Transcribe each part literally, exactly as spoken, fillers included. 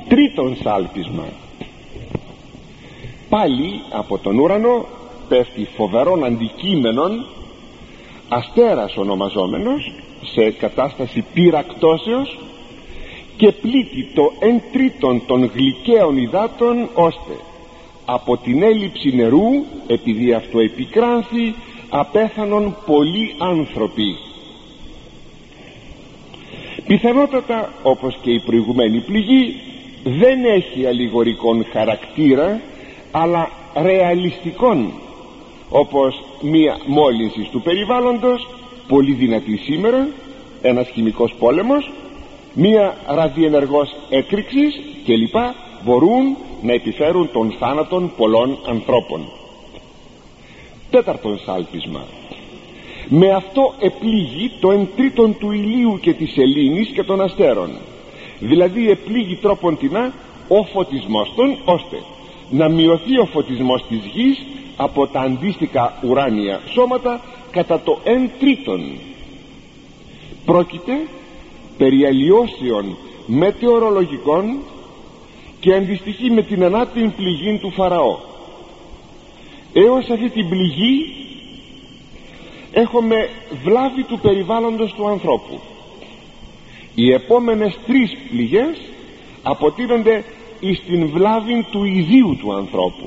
Τρίτον σάλπισμα. Πάλι από τον ουρανό πέφτει φοβερόν αντικείμενον, αστέρας ονομαζόμενος, σε κατάσταση πυρακτώσεως, και πλήττει το εν τρίτον των γλυκαίων υδάτων, ώστε από την έλλειψη νερού, επειδή αυτό επικράνθη, απέθανον πολλοί άνθρωποι. Πιθανότατα, όπως και η προηγουμένη πληγή, δεν έχει αλληγορικόν χαρακτήρα, αλλά ρεαλιστικόν, όπως μία μόλυνση του περιβάλλοντος, πολύ δυνατή σήμερα, ένας χημικός πόλεμος, μία ραδιενεργός έκρηξης κλπ. Μπορούν να επιφέρουν τον θάνατον πολλών ανθρώπων. Τέταρτον σάλπισμα. Με αυτό επλήγει το εν τρίτον του ηλίου και της σελήνης και των αστέρων, δηλαδή επλήγει τρόπον τινά ο φωτισμός των, ώστε να μειωθεί ο φωτισμός της γης από τα αντίστοιχα ουράνια σώματα κατά το εν τρίτον. Πρόκειται περί αλλοιώσεων μετεωρολογικών και αντιστοιχεί με την ανάτην πληγή του Φαραώ. Έως αυτή την πληγή έχουμε βλάβη του περιβάλλοντος του ανθρώπου. Οι επόμενες τρεις πληγές αποτείνονται εις την βλάβη του ιδίου του ανθρώπου.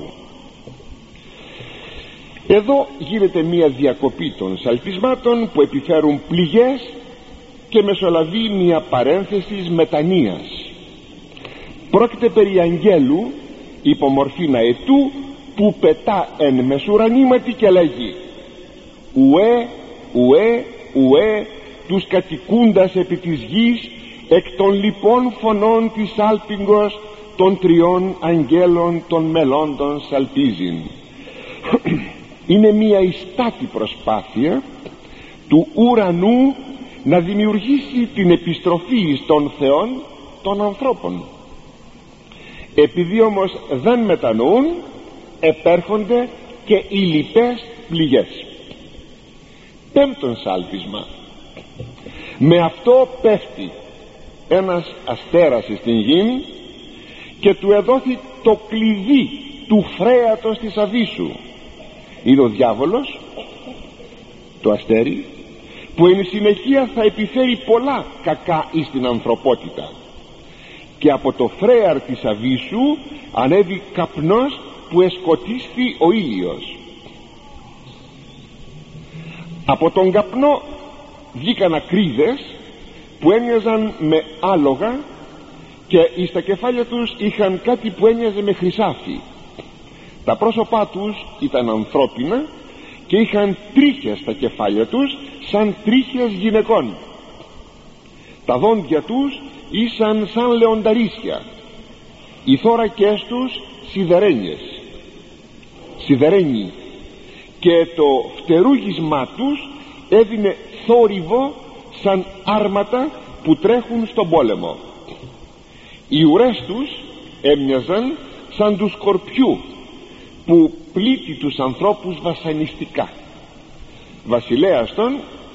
Εδώ γίνεται μία διακοπή των σαλπισμάτων που επιφέρουν πληγές και μεσολαβεί μία παρένθεση μετανοίας. Πρόκειται περί αγγέλου υπομορφήν αετού που πετά εν μεσουρανήματι και λέγει: ουέ, ουέ, ουέ τους κατοικούντας επί της γης εκ των λοιπών φωνών της άλπιγγος των τριών αγγέλων των μελώντων σαλπίζειν. Είναι μία ιστάτη προσπάθεια του ουρανού να δημιουργήσει την επιστροφή στον Θεόν των ανθρώπων. Επειδή όμως δεν μετανοούν, επέρχονται και οι λοιπές πληγές. Πέμπτον σάλπισμα. Με αυτό πέφτει ένας αστέρας στην γη και του εδόθη το κλειδί του φρέατος της αβύσσου. Είναι ο διάβολος, το αστέρι, που εν συνεχεία θα επιφέρει πολλά κακά εις την ανθρωπότητα, και από το φρέαρ της αβύσσου ανέβη καπνός που εσκοτίσθη ο ήλιος. Από τον καπνό βγήκαν ακρίδες που έμοιαζαν με άλογα και εις τα κεφάλια τους είχαν κάτι που έμοιαζε με χρυσάφι. Τα πρόσωπά τους ήταν ανθρώπινα και είχαν τρίχες στα κεφάλια τους σαν τρίχες γυναικών. Τα δόντια τους ήσαν σαν λεονταρίσια, οι θώρακες τους σιδερένιες, σιδερένιοι, και το φτερούγισμά τους έδινε θόρυβο σαν άρματα που τρέχουν στον πόλεμο. Οι ουρές τους έμοιαζαν σαν του σκορπιού που πλήττει τους ανθρώπους βασανιστικά. Βασιλέας των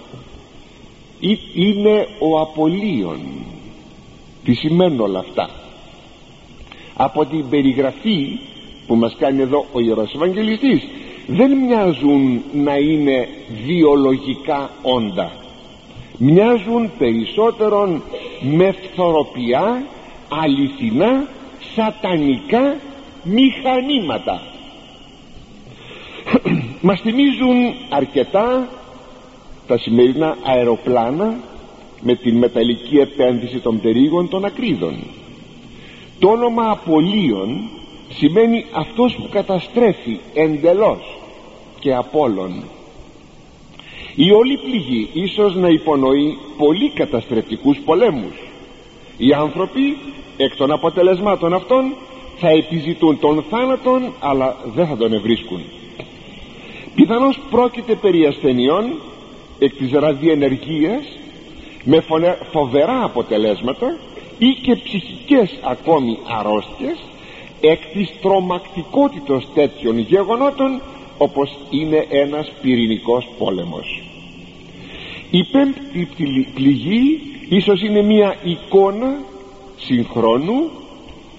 είναι ο Απολύων. Τι σημαίνουν όλα αυτά? Από την περιγραφή που μας κάνει εδώ ο Ιερός Ευαγγελιστής, δεν μοιάζουν να είναι βιολογικά όντα, μοιάζουν περισσότερον με φθοροπιά, αληθινά, σατανικά μηχανήματα. Μας θυμίζουν αρκετά τα σημερινά αεροπλάνα με την μεταλλική επένδυση των πτερύγων των ακρίδων. Το όνομα Απολύων σημαίνει αυτός που καταστρέφει εντελώς και απόλων. Η όλη πληγή ίσως να υπονοεί πολύ καταστρεπτικούς πολέμους. Οι άνθρωποι εκ των αποτελεσμάτων αυτών θα επιζητούν τον θάνατον, αλλά δεν θα τον ευρίσκουν. Πιθανώς πρόκειται περί ασθενειών εκ της ραδιενεργίας με φοβερά αποτελέσματα ή και ψυχικές ακόμη αρρώστιες εκ της τρομακτικότητος τέτοιων γεγονότων, όπως είναι ένας πυρηνικός πόλεμος. Η πέμπτη πληγή ίσως είναι μια εικόνα συγχρόνου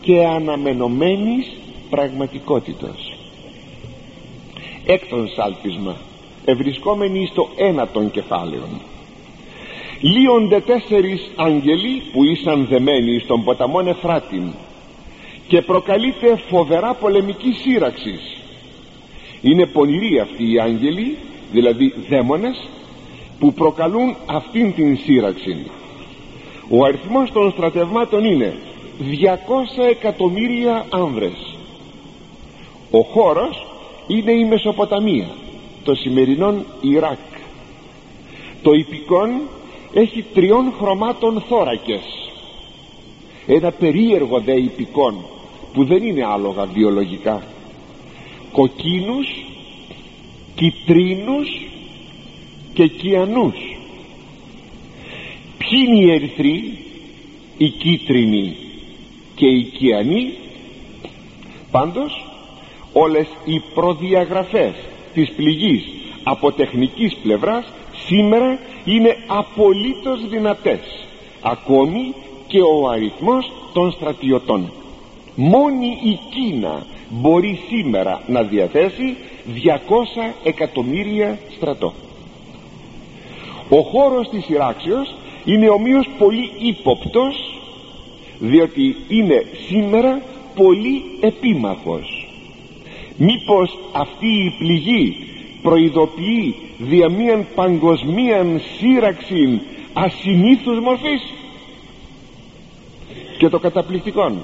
και αναμενωμένης πραγματικότητος. Έκτον σάλπισμα, ευρισκόμενοι στο ένατον κεφάλαιον. Λύονται τέσσερις άγγελοι που ήσαν δεμένοι στον ποταμόν Εφράτην, και προκαλείται φοβερά πολεμική σύραξη. Είναι πονηροί αυτοί οι άγγελοι, δηλαδή δαίμονες, που προκαλούν αυτήν την σύραξη. Ο αριθμός των στρατευμάτων είναι διακόσια εκατομμύρια άνδρες. Ο χώρος είναι η Μεσοποταμία, το σημερινόν Ιράκ. Το ιππικόν έχει τριών χρωμάτων θώρακες, ένα περίεργο δε ιππικόν που δεν είναι άλογα βιολογικά, κοκκίνους, κιτρίνους και κιανούς. Ποιοι είναι οι ερυθροί, οι κίτρινοι και οι κιανοί? Πάντως όλες οι προδιαγραφές της πληγής από τεχνικής πλευράς σήμερα είναι απολύτως δυνατές, ακόμη και ο αριθμός των στρατιωτών. Μόνη η Κίνα μπορεί σήμερα να διαθέσει διακόσια εκατομμύρια στρατό. Ο χώρος της σειράξεως είναι ομοίως πολύ ύποπτος, διότι είναι σήμερα πολύ επίμαχος. Μήπως αυτή η πληγή προειδοποιεί δια μίαν παγκοσμίαν σύραξη ασυνήθους μορφής? Και το καταπληκτικόν,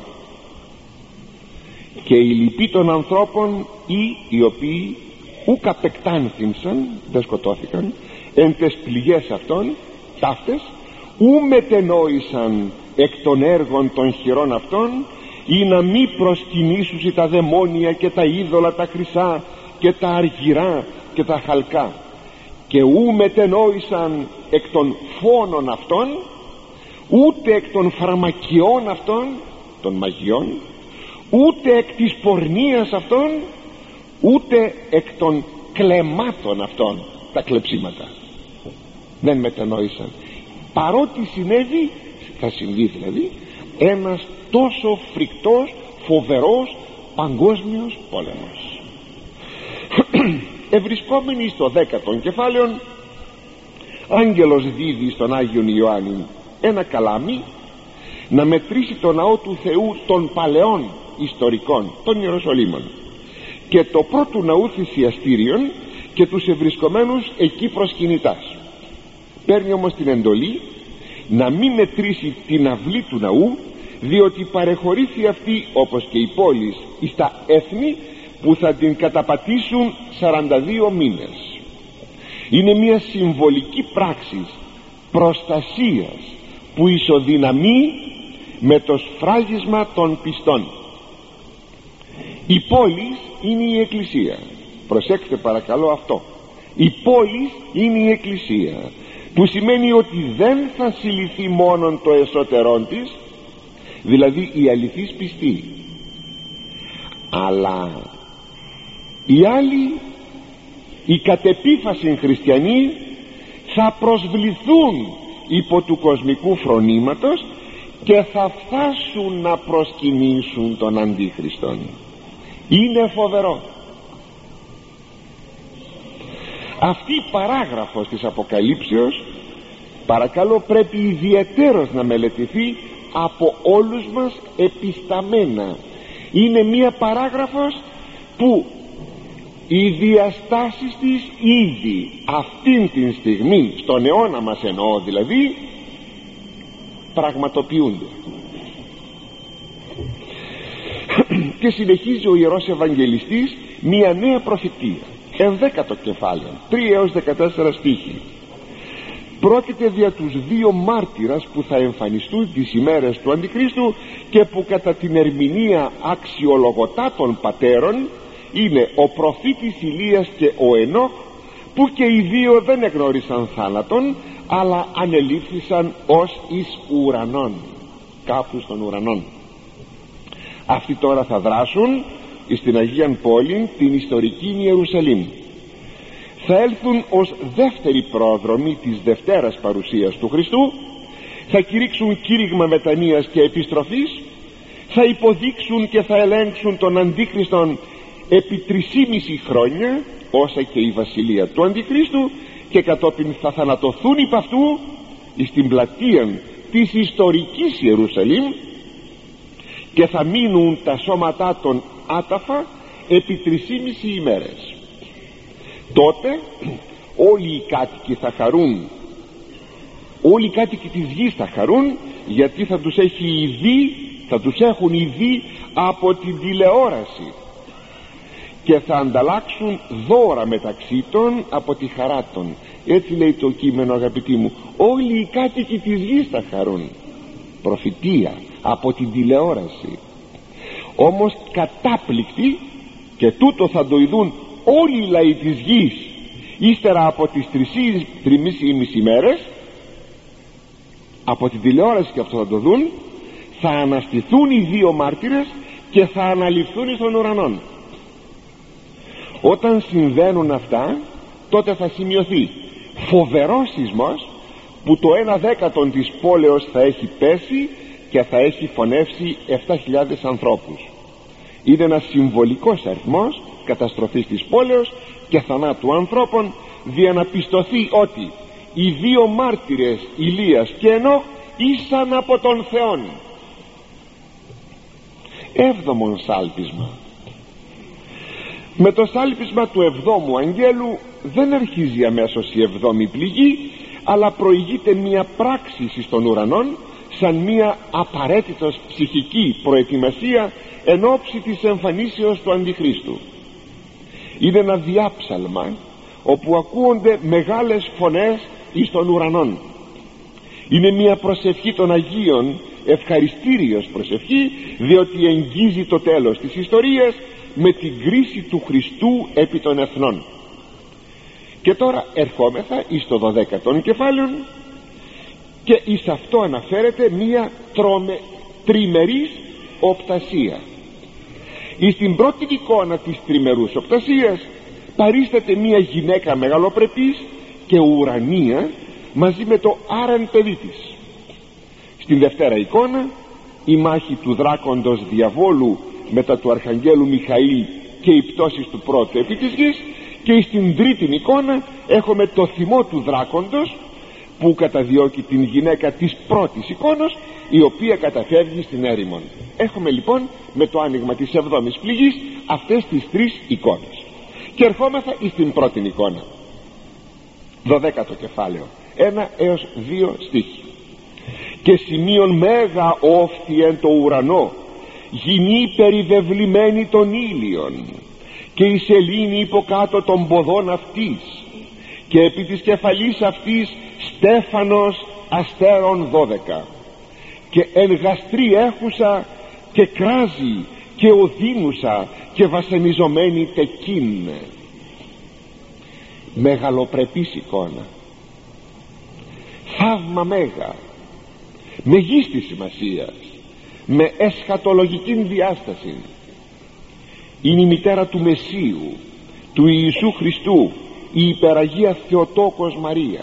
και οι λοιποί των ανθρώπων ή οι οποίοι ουκ απεκτάνθησαν, δεν σκοτώθηκαν εν τες πληγές αυτών ταύτες, ου μετενόησαν εκ των έργων των χειρών αυτών, ή να μη προσκυνήσουσι τα δαιμόνια και τα είδωλα τα χρυσά και τα αργυρά και τα χαλκά, και ου μετενόησαν εκ των φόνων αυτών, ούτε εκ των φαρμακιών αυτών, των μαγιών, ούτε εκ της πορνείας αυτών, ούτε εκ των κλεμάτων αυτών, τα κλεψίματα. Δεν μετενόησαν, παρότι συνέβη, θα συμβεί δηλαδή, ένας τόσο φρικτός, φοβερός παγκόσμιος πόλεμος. Ευρισκόμενοι στο δέκατον κεφάλαιο, άγγελος δίδει στον Άγιον Ιωάννη ένα καλάμι να μετρήσει το ναό του Θεού των παλαιών ιστορικών, των Ιεροσολύμων, και το πρώτου ναού θυσιαστήριων και τους ευρισκομένους εκεί προσκυνητάς. Παίρνει όμως την εντολή να μην μετρήσει την αυλή του ναού, διότι παρεχωρήθη αυτή, όπως και οι πόλεις, εις τα έθνη που θα την καταπατήσουν σαράντα δύο μήνες. Είναι μια συμβολική πράξη προστασίας που ισοδυναμεί με το σφράγισμα των πιστών. Η πόλη είναι η Εκκλησία. Προσέξτε παρακαλώ αυτό. Η πόλη είναι η Εκκλησία, που σημαίνει ότι δεν θα συλληφθεί μόνον το εσωτερόν της, δηλαδή η αληθής πιστή, αλλά οι άλλοι, οι κατεπίφαση χριστιανοί, θα προσβληθούν υπό του κοσμικού φρονήματος και θα φτάσουν να προσκυνήσουν τον Αντίχριστον. Είναι φοβερό. Αυτή η παράγραφος της Αποκαλύψεως, παρακαλώ, πρέπει ιδιαιτέρως να μελετηθεί από όλους μας επισταμένα. Είναι μία παράγραφος που οι διαστάσεις της ήδη αυτήν την στιγμή, στον αιώνα μας εννοώ δηλαδή, πραγματοποιούνται. Και συνεχίζει ο Ιερός Ευαγγελιστής μία νέα προφητεία, ενδέκατο κεφάλαιο, τρία έως δεκατέσσερα στίχοι. Πρόκειται δια τους δύο μάρτυρας που θα εμφανιστούν τις ημέρες του Αντιχρίστου και που κατά την ερμηνεία αξιολογωτά των πατέρων είναι ο προφήτης Ηλίας και ο Ενώχ, που και οι δύο δεν εγνώρισαν θάνατον, αλλά ανελήφθησαν ως εις ουρανών, κάπου στον ουρανόν. Αυτοί τώρα θα δράσουν στην Αγίαν Πόλη, την ιστορική Ιερουσαλήμ. Θα έλθουν ως δεύτερη πρόδρομη της Δευτέρας παρουσίας του Χριστού, θα κηρύξουν κήρυγμα μετανοίας και επιστροφής, θα υποδείξουν και θα ελέγξουν τον Αντίχριστον επί τρισήμιση χρόνια, όσα και η βασιλεία του Αντιχρίστου, και κατόπιν θα θανατωθούν υπ' αυτού στην πλατεία της ιστορικής Ιερουσαλήμ και θα μείνουν τα σώματά των άταφα επί τρισήμιση ημέρες. Τότε όλοι οι κάτοικοι θα χαρούν, όλοι οι κάτοικοι της γης θα χαρούν, γιατί θα τους έχει ειδεί, θα τους έχουν ειδεί από την τηλεόραση και θα ανταλλάξουν δώρα μεταξύ των από τη χαρά των. Έτσι λέει το κείμενο, αγαπητοί μου, όλοι οι κάτοικοι της γης θα χαρούν. Προφητεία από την τηλεόραση. Όμως κατάπληκτοι, και τούτο θα το ειδούν όλοι οι λαοί της γης ύστερα από τις τρεις ή μέρες, από την τηλεόραση και αυτό θα το δουν, θα αναστηθούν οι δύο μάρτυρες και θα αναληφθούν στον ουρανό. Όταν συμβαίνουν αυτά, τότε θα σημειωθεί φοβερός σεισμός, που το ένα δέκατον της πόλεως θα έχει πέσει και θα έχει φωνεύσει επτά χιλιάδες ανθρώπους. Είναι ένας συμβολικός αριθμός καταστροφής της πόλεως και θανάτου ανθρώπων, δια να πιστωθεί ότι οι δύο μάρτυρες Ηλίας και Ενώχ ήσαν από τον Θεόν. Έβδομον σάλπισμα. Με το σάλπισμα του εβδόμου αγγέλου δεν αρχίζει αμέσως η εβδόμη πληγή, αλλά προηγείται μια πράξη στον ουρανόν, σαν μια απαραίτητος ψυχική προετοιμασία εν ώψη της εμφανίσεως του Αντιχρίστου. Είναι ένα διάψαλμα όπου ακούονται μεγάλες φωνές εις των ουρανών. Είναι μια προσευχή των Αγίων, ευχαριστήριος προσευχή, διότι εγγίζει το τέλος της ιστορίας με την κρίση του Χριστού επί των εθνών. Και τώρα ερχόμεθα εις το δωδέκατον κεφάλαιο, και εις αυτό αναφέρεται μία τρομε, τριμερής οπτασία. Εις την πρώτη εικόνα της τριμερούς οπτασίας παρίσταται μία γυναίκα μεγαλοπρεπής και ουρανία μαζί με το άραν παιδί της. Στην δευτέρα εικόνα η μάχη του δράκοντος διαβόλου μετά του αρχαγγέλου Μιχαήλ και οι πτώσεις του πρώτου επί της γης, και στην τρίτη εικόνα έχουμε το θυμό του δράκοντος που καταδιώκει την γυναίκα της πρώτης εικόνας, η οποία καταφεύγει στην έρημον. Έχουμε λοιπόν με το άνοιγμα της εβδόμης πληγής αυτές τις τρεις εικόνες, και ερχόμεθα στην πρώτη εικόνα, δωδέκατο κεφάλαιο, ένα έως δύο στίχοι. Και σημείων μέγα όφθη εν το ουρανό, γυνή περιβεβλημένη των ήλιων, και η σελήνη υποκάτω των ποδών αυτής, και επί της κεφαλής αυτής στέφανος αστέρων δώδεκα, και εν γαστρή έχουσα και κράζει και οδύνουσα και βασανιζομένη τεκίν. Μεγαλοπρεπής εικόνα, θαύμα μέγα, μεγίστης σημασίας, με εσχατολογική διάσταση. Είναι η μητέρα του Μεσσίου, του Ιησού Χριστού, η υπεραγία Θεοτόκος Μαρία.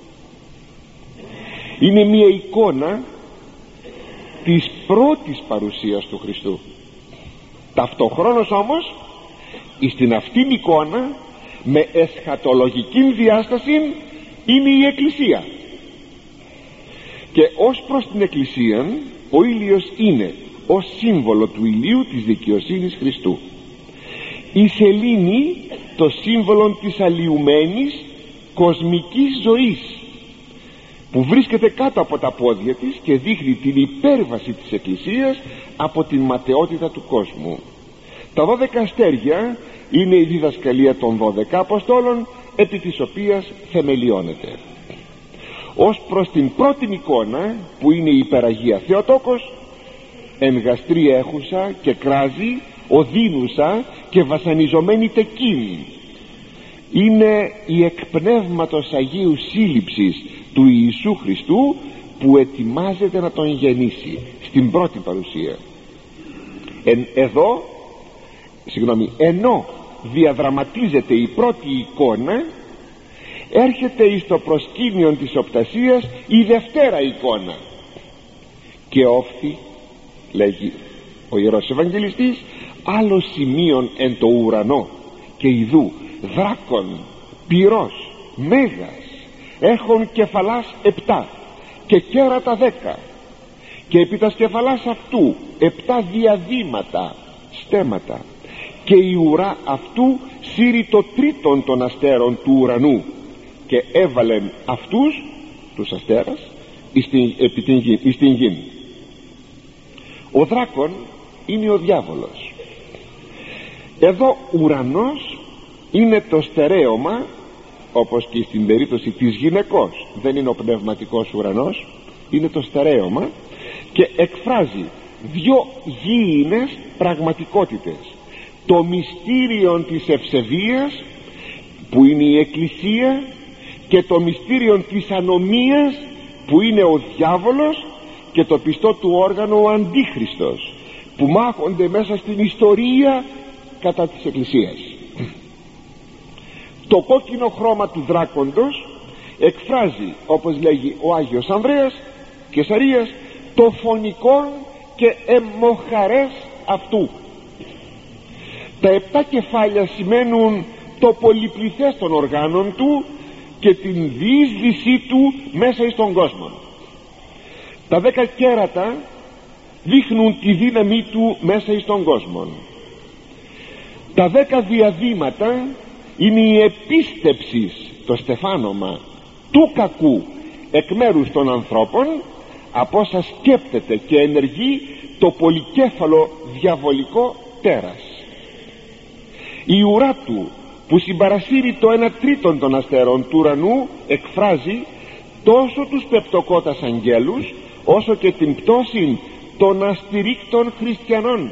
Είναι μια εικόνα της πρώτης παρουσίας του Χριστού. Ταυτοχρόνως όμως στην αυτήν εικόνα με εσχατολογική διάσταση είναι η Εκκλησία, και ως προς την Εκκλησία ο ήλιος είναι ως σύμβολο του ηλίου της δικαιοσύνης Χριστού, η σελήνη το σύμβολο της αλλοιουμένης κοσμικής ζωής που βρίσκεται κάτω από τα πόδια της και δείχνει την υπέρβαση της Εκκλησίας από την ματαιότητα του κόσμου. Τα δώδεκα αστέρια είναι η διδασκαλία των δώδεκα Αποστόλων, επί της οποίας θεμελιώνεται. Ως προς την πρώτη εικόνα που είναι η υπεραγία Θεοτόκος, εν γαστρή έχουσα και κράζει, οδύνουσα και βασανιζομένη τεκίν, είναι η εκπνεύματος Αγίου σύλληψης του Ιησού Χριστού που ετοιμάζεται να τον γεννήσει στην πρώτη παρουσία. Εν, εδώ συγγνώμη, ενώ διαδραματίζεται η πρώτη εικόνα, έρχεται εις το προσκήνιο της οπτασίας η δευτέρα εικόνα, και όφθη, λέγει, ο Ιερός Ευαγγελιστής, άλλο σημείον εν το ουρανό και ιδού δράκον πυρός μέγας έχων κεφαλάς επτά και κέρατα δέκα, και επί τας κεφαλάς αυτού επτά διαδήματα στέματα, και η ουρά αυτού σύρει το τρίτον των αστέρων του ουρανού, και έβαλεν αυτούς τους αστέρας εις την, επί την γη, εις την γη. Ο δράκον είναι ο διάβολος. Εδώ ουρανός είναι το στερέωμα, όπως και στην περίπτωση της γυναικός δεν είναι ο πνευματικός ουρανός, είναι το στερέωμα, και εκφράζει δυο γήινες πραγματικότητες: το μυστήριο της ευσεβίας που είναι η Εκκλησία, και το μυστήριο της ανομίας που είναι ο διάβολος, και το πιστό του όργανο ο Αντίχριστος, που μάχονται μέσα στην ιστορία κατά της Εκκλησίας. Το κόκκινο χρώμα του δράκοντος εκφράζει, όπως λέγει ο Άγιος Ανδρέας Κεσαρίας, το φωνικό και αιμοχαρές αυτού. Τα επτά κεφάλια σημαίνουν το πολυπληθές των οργάνων του και την διείσδυσή του μέσα εις τον κόσμο. Τα δέκα κέρατα δείχνουν τη δύναμή του μέσα εις τον κόσμο. Τα δέκα διαδήματα είναι η επίστεψη, το στεφάνομα του κακού εκ μέρους των ανθρώπων, από όσα σκέπτεται και ενεργεί το πολυκέφαλο διαβολικό τέρας. Η ουρά του που συμπαρασύρει το ένα τρίτον των αστέρων του ουρανού εκφράζει τόσο τους πεπτοκότας αγγέλους όσο και την πτώση των αστηρίκτων χριστιανών.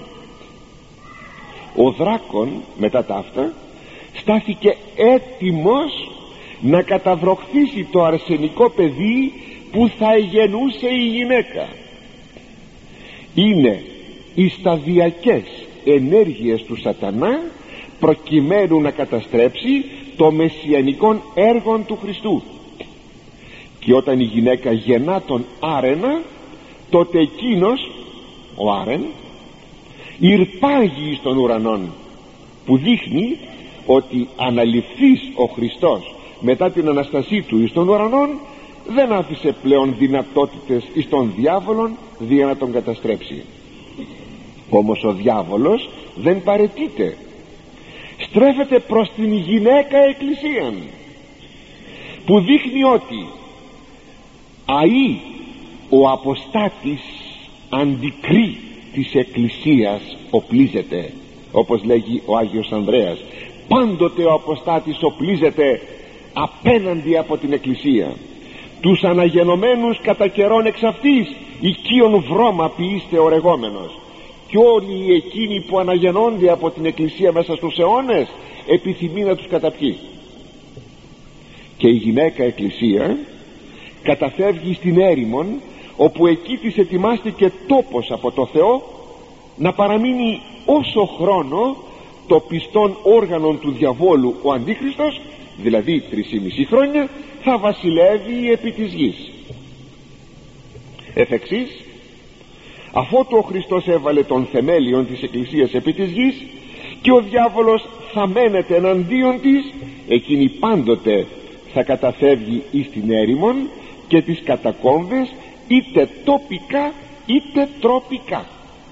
Ο δράκον μετά τα αυτά στάθηκε έτοιμος να καταβροχθήσει το αρσενικό παιδί που θα εγενούσε η γυναίκα. Είναι οι σταδιακές ενέργειες του σατανά προκειμένου να καταστρέψει το μεσιανικό έργο του Χριστού. Και όταν η γυναίκα γεννά τον άρενα, τότε εκείνος ο άρεν ηρπάγει στον ουρανόν, που δείχνει ότι αναληφθείς ο Χριστός μετά την Αναστασή του εις τον ουρανόν, δεν άφησε πλέον δυνατότητες εις τον διάβολον δια να τον καταστρέψει. Όμως ο διάβολος δεν παραιτείται, στρέφεται προς την γυναίκα εκκλησίαν, που δείχνει ότι αεί ο αποστάτης αντικρί της εκκλησίας οπλίζεται, όπως λέγει ο Άγιος Ανδρέας. Πάντοτε ο αποστάτης οπλίζεται απέναντι από την εκκλησία. Τους αναγενωμένους κατά καιρόν εξ αυτής οικείον βρώμα ποιήστε ορεγόμενος, και όλοι εκείνοι που αναγεννώνται από την εκκλησία μέσα στους αιώνες επιθυμεί να τους καταπιεί. Και η γυναίκα εκκλησία καταφεύγει στην έρημον, όπου εκεί της ετοιμάστηκε τόπος από το Θεό να παραμείνει όσο χρόνο το πιστόν όργανον του διαβόλου ο Αντίχριστος, δηλαδή τρεις και μισή χρόνια, θα βασιλεύει επί της γης. Εφ' εξής, αφότου ο Χριστός έβαλε τον θεμέλιον της εκκλησίας επί της γης και ο διάβολος θα μένεται εναντίον της, εκείνη πάντοτε θα καταφεύγει εις την έρημον και τις κατακόμβες, είτε τοπικά είτε τροπικά.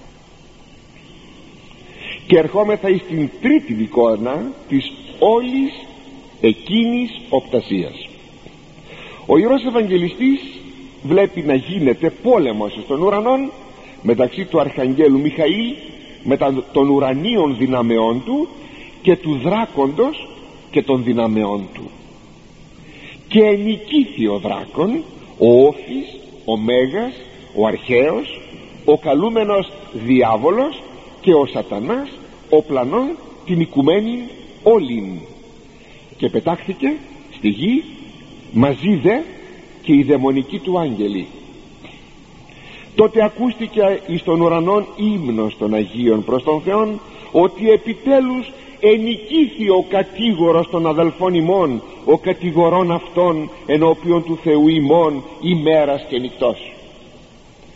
Και ερχόμεθα εις την τρίτη εικόνα της όλης εκείνης οπτασίας. Ο Ιερός Ευαγγελιστής βλέπει να γίνεται πόλεμος στον ουρανόν μεταξύ του Αρχαγγέλου Μιχαήλ μετά των ουρανίων δυναμεών του και του δράκοντος και των δυναμεών του. Και ενικήθη ο δράκον, ο Όφης, ο Μέγας, ο Αρχαίος, ο καλούμενος διάβολος και ο σατανάς, ο πλανών την οικουμένη όλην, και πετάχθηκε στη γη μαζί δε και οι δαιμονικοί του άγγελοι. Τότε ακούστηκε εις των ουρανών ύμνος των Αγίων προς τον Θεόν, ότι επιτέλους ενικήθη ο κατήγορος των αδελφών ημών, ο κατηγορών αυτών ενώπιον του Θεού ημών ημέρας και νυχτός.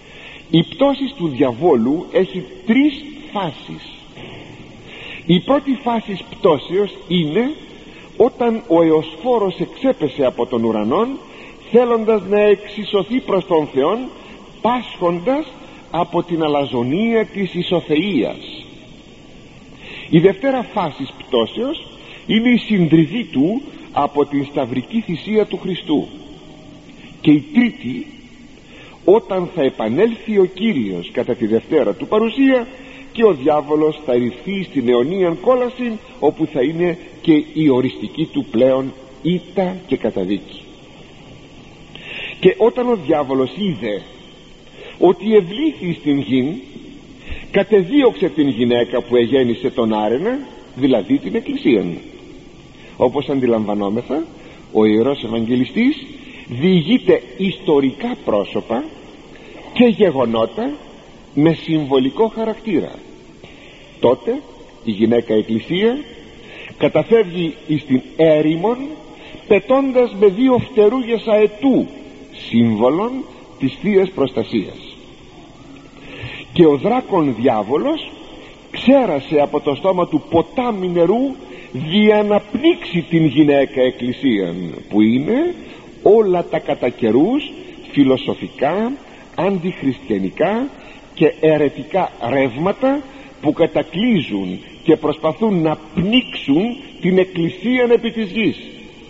Η πτώση του διαβόλου έχει τρεις φάσεις. Η πρώτη φάση πτώσεως είναι όταν ο εωσφόρος εξέπεσε από τον ουρανόν, θέλοντας να εξισωθεί προς τον Θεόν, πάσχοντας από την αλαζονία της ισοθεΐας. Η δευτέρα φάση πτώσεως είναι η συντριβή του από την σταυρική θυσία του Χριστού. Και η τρίτη, όταν θα επανέλθει ο Κύριος κατά τη δευτέρα του παρουσία και ο διάβολος θα ρυθεί στην αιωνίαν κόλαση, όπου θα είναι και η οριστική του πλέον ήττα και καταδίκη. Και όταν ο διάβολος είδε ότι ευλήθη στην γη, κατεδίωξε την γυναίκα που εγέννησε τον άρενα, δηλαδή την Εκκλησία. Όπως αντιλαμβανόμεθα, ο Ιερός Ευαγγελιστής διηγείται ιστορικά πρόσωπα και γεγονότα με συμβολικό χαρακτήρα. Τότε η γυναίκα Εκκλησία καταφεύγει εις την έρημον, πετώντας με δύο φτερούγες αετού, σύμβολον της Θείας Προστασίας. Και ο δράκον διάβολος ξέρασε από το στόμα του ποτάμι νερού δια να πνίξει την γυναίκα Εκκλησία, που είναι όλα τα κατά καιρούς φιλοσοφικά, αντιχριστιανικά και αιρετικά ρεύματα που κατακλείζουν και προσπαθούν να πνίξουν την Εκκλησία επί της γης.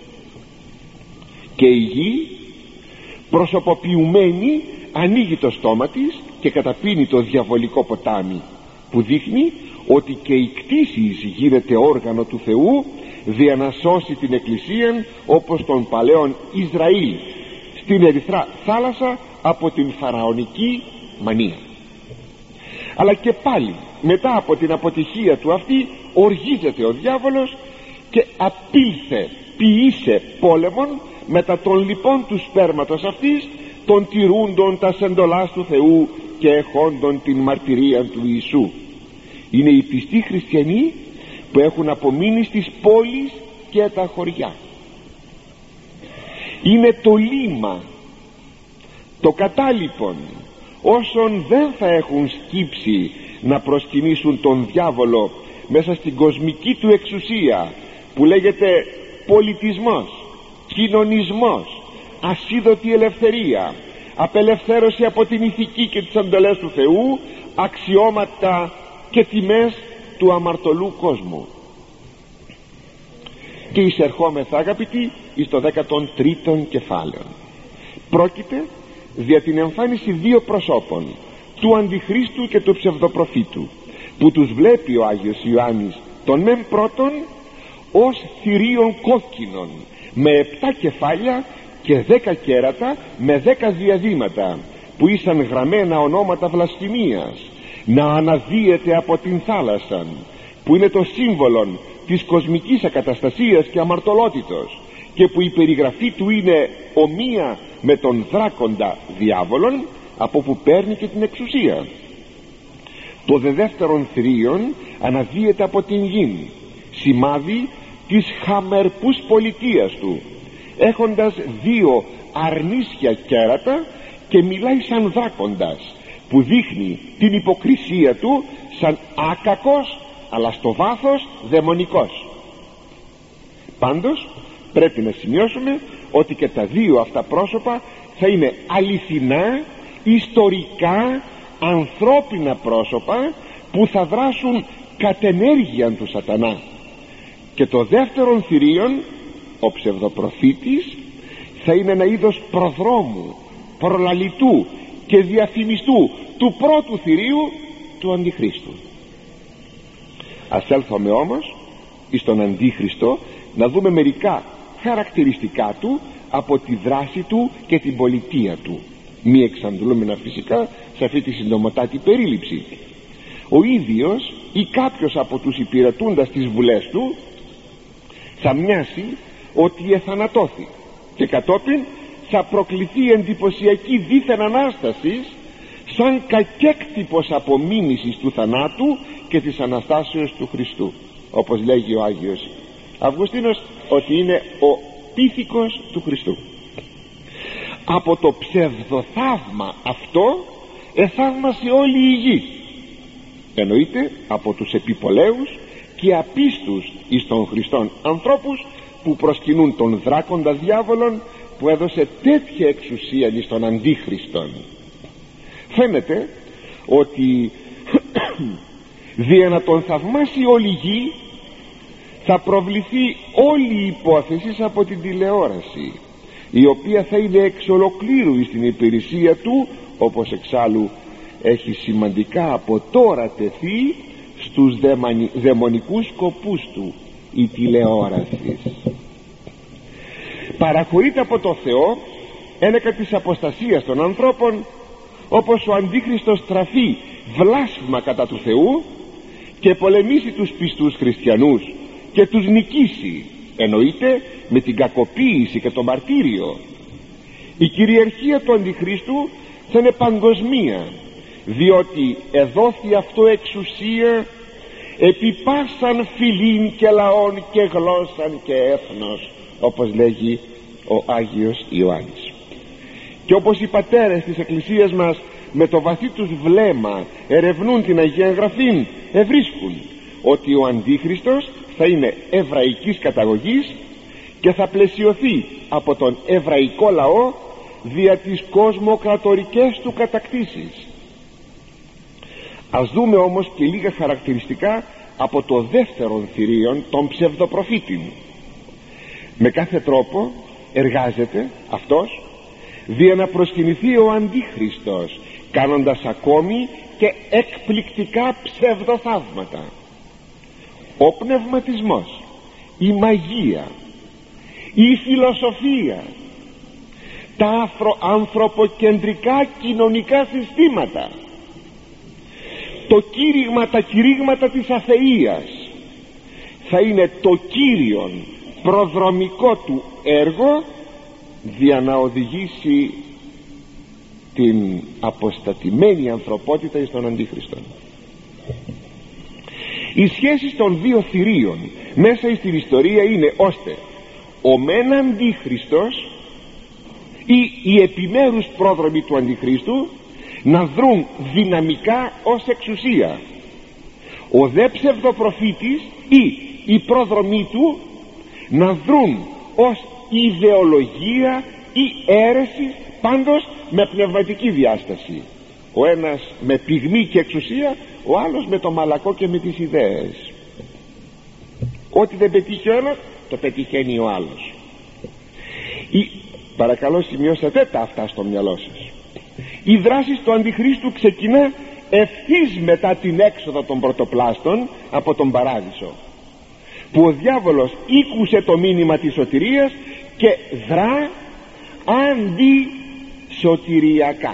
Και η γη προσωποποιημένη ανοίγει το στόμα της και καταπίνει το διαβολικό ποτάμι, που δείχνει ότι και η κτήσης γίνεται όργανο του Θεού δια να σώσει την Εκκλησία, όπως τον παλαιόν Ισραήλ στην Ερυθρά θάλασσα από την φαραωνική μανία. Αλλά και πάλι μετά από την αποτυχία του αυτή οργίζεται ο διάβολος και απήλθε, ποιήσε πόλεμον μετά των λοιπών του σπέρματος αυτής, των τηρούντων τα εντολάς του Θεού και εχόντων την μαρτυρία του Ιησού. Είναι οι πιστοί χριστιανοί που έχουν απομείνει στις πόλεις και τα χωριά. Είναι το λίμα, το κατάλοιπον όσων δεν θα έχουν σκύψει να προσκυνήσουν τον διάβολο μέσα στην κοσμική του εξουσία που λέγεται πολιτισμός, κοινωνισμός, ασίδωτη ελευθερία, απελευθέρωση από την ηθική και τις εντολές του Θεού, αξιώματα και τιμές του αμαρτωλού κόσμου. Και εισερχόμεθα, αγαπητοί, εις το δέκατον τρίτον κεφάλαιο. Πρόκειται δια την εμφάνιση δύο προσώπων, του Αντιχρίστου και του ψευδοπροφήτου, που τους βλέπει ο Άγιος Ιωάννης τον μεν πρώτον ως θηρίων κόκκινων με επτά κεφάλια και δέκα κέρατα με δέκα διαδήματα, που ήσαν γραμμένα ονόματα βλασφημίας, να αναδύεται από την θάλασσα, που είναι το σύμβολο της κοσμικής ακαταστασίας και αμαρτωλότητος, και που η περιγραφή του είναι ομοία με τον δράκοντα διάβολον, από που παίρνει και την εξουσία. Το δε δεύτερον θηρίον αναδύεται από την γη, σημάδι της χαμερπούς πολιτείας του, έχοντας δύο αρνίσια κέρατα, και μιλάει σαν δράκοντας, που δείχνει την υποκρισία του σαν άκακος, αλλά στο βάθος δαιμονικός. Πάντως πρέπει να σημειώσουμε ότι και τα δύο αυτά πρόσωπα θα είναι αληθινά, ιστορικά, ανθρώπινα πρόσωπα που θα δράσουν κατ' ενέργειαν του σατανά. Και το δεύτερον θηρίον, ο ψευδοπροφήτης, θα είναι ένα είδος προδρόμου, προλαλητού και διαφημιστού του πρώτου θηρίου, του Αντιχρίστου. Ας έλθουμε όμως εις τον Αντίχριστο να δούμε μερικά χαρακτηριστικά του από τη δράση του και την πολιτεία του, μη εξαντλούμενα φυσικά σε αυτή τη συντομοτάτη περίληψη. Ο ίδιος ή κάποιος από τους υπηρετούντας τις βουλές του θα μοιάσει ότι εθανατώθη, και κατόπιν θα προκληθεί εντυπωσιακή δίθεν ανάσταση σαν κακέκτυπος απομίμησης του θανάτου και της Αναστάσεως του Χριστού, όπως λέγει ο Άγιος Αυγουστίνος ότι είναι ο πίθηκος του Χριστού. Από το ψευδοθαύμα αυτό εθαύμασε όλη η γη, εννοείται από τους επιπολέους και απίστους εις των Χριστών ανθρώπους που προσκυνούν τον δράκοντα διάβολον, που έδωσε τέτοια εξουσία εις τον Αντίχριστον. Φαίνεται ότι δια να τον θαυμάσει όλη η γη θα προβληθεί όλη η υπόθεση από την τηλεόραση, η οποία θα είναι εξ ολοκλήρου στην υπηρεσία του, όπως εξάλλου έχει σημαντικά από τώρα τεθεί στους δαιμονικούς σκοπούς του η τηλεόραση. Παραχωρείται από το Θεό ένεκα της αποστασίας των ανθρώπων, όπως ο Αντίχριστος στραφεί βλάσφημα κατά του Θεού και πολεμήσει τους πιστούς χριστιανούς και τους νικήσει, εννοείται με την κακοποίηση και το μαρτύριο. Η κυριαρχία του Αντιχρίστου θα είναι παγκοσμία, διότι εδόθη αυτό εξουσία επί πάσαν φυλήν και λαών και γλώσσαν και έθνος, όπως λέγει ο Άγιος Ιωάννης. Και όπως οι πατέρες της Εκκλησίας μας με το βαθύ τους βλέμμα ερευνούν την Αγία Γραφήν, ευρίσκουν ότι ο Αντίχριστος θα είναι εβραϊκής καταγωγής και θα πλαισιωθεί από τον εβραϊκό λαό δια τις κοσμοκρατορικές του κατακτήσεις. Ας δούμε όμως και λίγα χαρακτηριστικά από το δεύτερον θηρίον, των ψευδοπροφήτην. Με κάθε τρόπο εργάζεται αυτός δια να προσκυνηθεί ο Αντίχριστος, κάνοντας ακόμη και εκπληκτικά ψευδοθαύματα. Ο πνευματισμός, η μαγεία, η φιλοσοφία, τα ανθρωποκεντρικά κοινωνικά συστήματα, το κήρυγμα, τα κηρύγματα της αθείας θα είναι το κύριον προδρομικό του έργο για να οδηγήσει την αποστατημένη ανθρωπότητα εις τον Αντίχριστον. Οι σχέσεις των δύο θηρίων μέσα στην ιστορία είναι ώστε ο μεν Αντίχριστος ή οι επιμέρους πρόδρομοι του Αντιχρίστου να δρουν δυναμικά ως εξουσία, ο δε ψευδοπροφήτης ή οι πρόδρομοι του να δρουν ως ιδεολογία ή αίρεση, πάντως με πνευματική διάσταση, ο ένας με πυγμή και εξουσία, ο άλλος με το μαλακό και με τις ιδέες. Ό,τι δεν πετύχει ο ένας το πετυχαίνει ο άλλος. Η... παρακαλώ σημειώσατε τα αυτά στο μυαλό σας. Η δράση του Αντιχρίστου ξεκινά ευθύς μετά την έξοδο των πρωτοπλάστων από τον Παράδεισο, που ο διάβολος ήκουσε το μήνυμα της σωτηρίας και δρά αντισωτηριακά.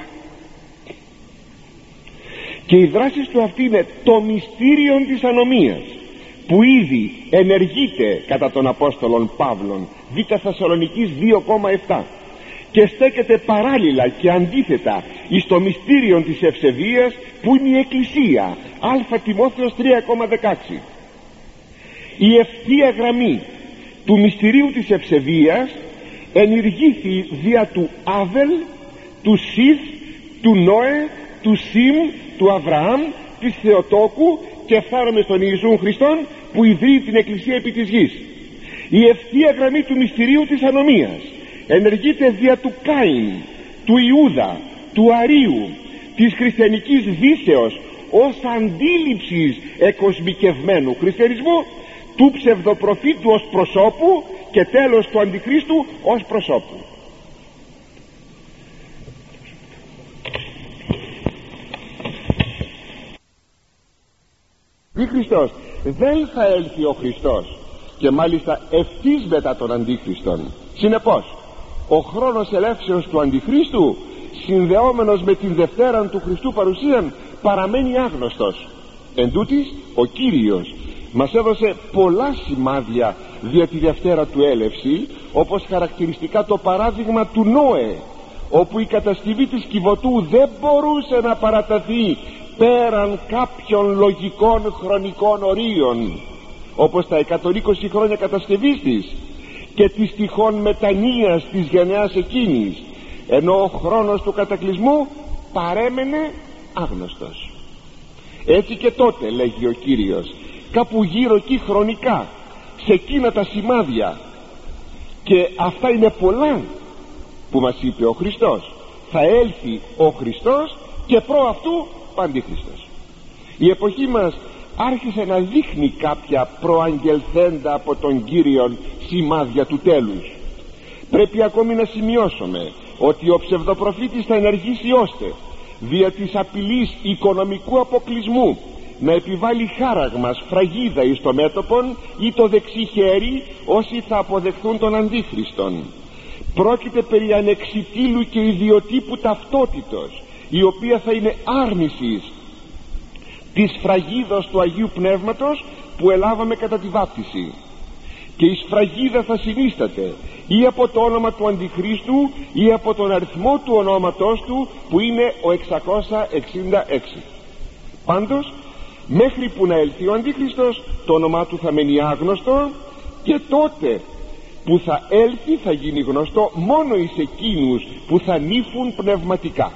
Και η δράση του αυτή είναι το μυστήριο της ανομίας, που ήδη ενεργείται κατά τον Απόστολον Παύλον, Β Θεσσαλονικής δύο κόμμα επτά, και στέκεται παράλληλα και αντίθετα εις το μυστήριο της ευσεβίας που είναι η Εκκλησία, Α Τιμόθεος τρία κόμμα δεκαέξι. Η ευθεία γραμμή του μυστηρίου της ευσεβίας ενηργήθη δια του Άβελ, του Σιθ, του Νόε, του Σιμ, του Αβραάμ, της Θεοτόκου και φτάνουμε στον Ιησούν Χριστόν που ιδρύει την Εκκλησία επί της γης. Η ευθεία γραμμή του μυστηρίου της ανομίας ενεργείται δια του Κάιν, του Ιούδα, του Αρίου, της χριστιανικής δύσεως ως αντίληψης εκοσμικευμένου χριστιανισμού, του ψευδοπροφήτου ως προσώπου και τέλος του Αντιχρίστου ως προσώπου. Ή Χριστός δεν θα έλθει ο Χριστός, και μάλιστα ευθύς μετά τον Αντίχριστον. Συνεπώς ο χρόνος ελεύσεως του Αντιχρίστου, συνδεόμενος με την Δευτέρα του Χριστού παρουσίαν, παραμένει άγνωστος. Εν τούτοις, ο Κύριος μας έδωσε πολλά σημάδια δια τη Δευτέρα του έλευση, όπως χαρακτηριστικά το παράδειγμα του Νόε, όπου η κατασκευή της κυβωτού δεν μπορούσε να παραταθεί πέραν κάποιων λογικών χρονικών ορίων, όπως τα εκατόν είκοσι χρόνια κατασκευής της και της τυχόν μετανοίας της γενεάς εκείνης, ενώ ο χρόνος του κατακλυσμού παρέμενε άγνωστος. Έτσι και τότε, λέγει ο Κύριος, κάπου γύρω εκεί χρονικά, σε εκείνα τα σημάδια, και αυτά είναι πολλά που μας είπε ο Χριστός, θα έλθει ο Χριστός και προ αυτού ο Αντίχριστος. Η εποχή μας άρχισε να δείχνει κάποια προαγγελθέντα από τον Κύριον σημάδια του τέλους. Πρέπει ακόμη να σημειώσουμε ότι ο ψευδοπροφήτης θα ενεργήσει ώστε δια της απειλής οικονομικού αποκλεισμού να επιβάλλει χάραγμα, σφραγίδα εις το μέτωπον ή το δεξί χέρι όσοι θα αποδεχθούν τον Αντίχριστον. Πρόκειται περί ανεξιτήλου και ιδιοτύπου ταυτότητος, η οποία θα είναι άρνησης της σφραγίδας του Αγίου Πνεύματος που ελάβαμε κατά τη βάπτιση. Και η σφραγίδα θα συνίσταται ή από το όνομα του Αντιχρίστου ή από τον αριθμό του ονόματός του, που είναι ο εξακόσια εξήντα έξι. Πάντως, μέχρι που να έλθει ο Αντίχριστος, το όνομά του θα μένει άγνωστο, και τότε που θα έλθει θα γίνει γνωστό μόνο εις εκείνους που θα νύφουν πνευματικά.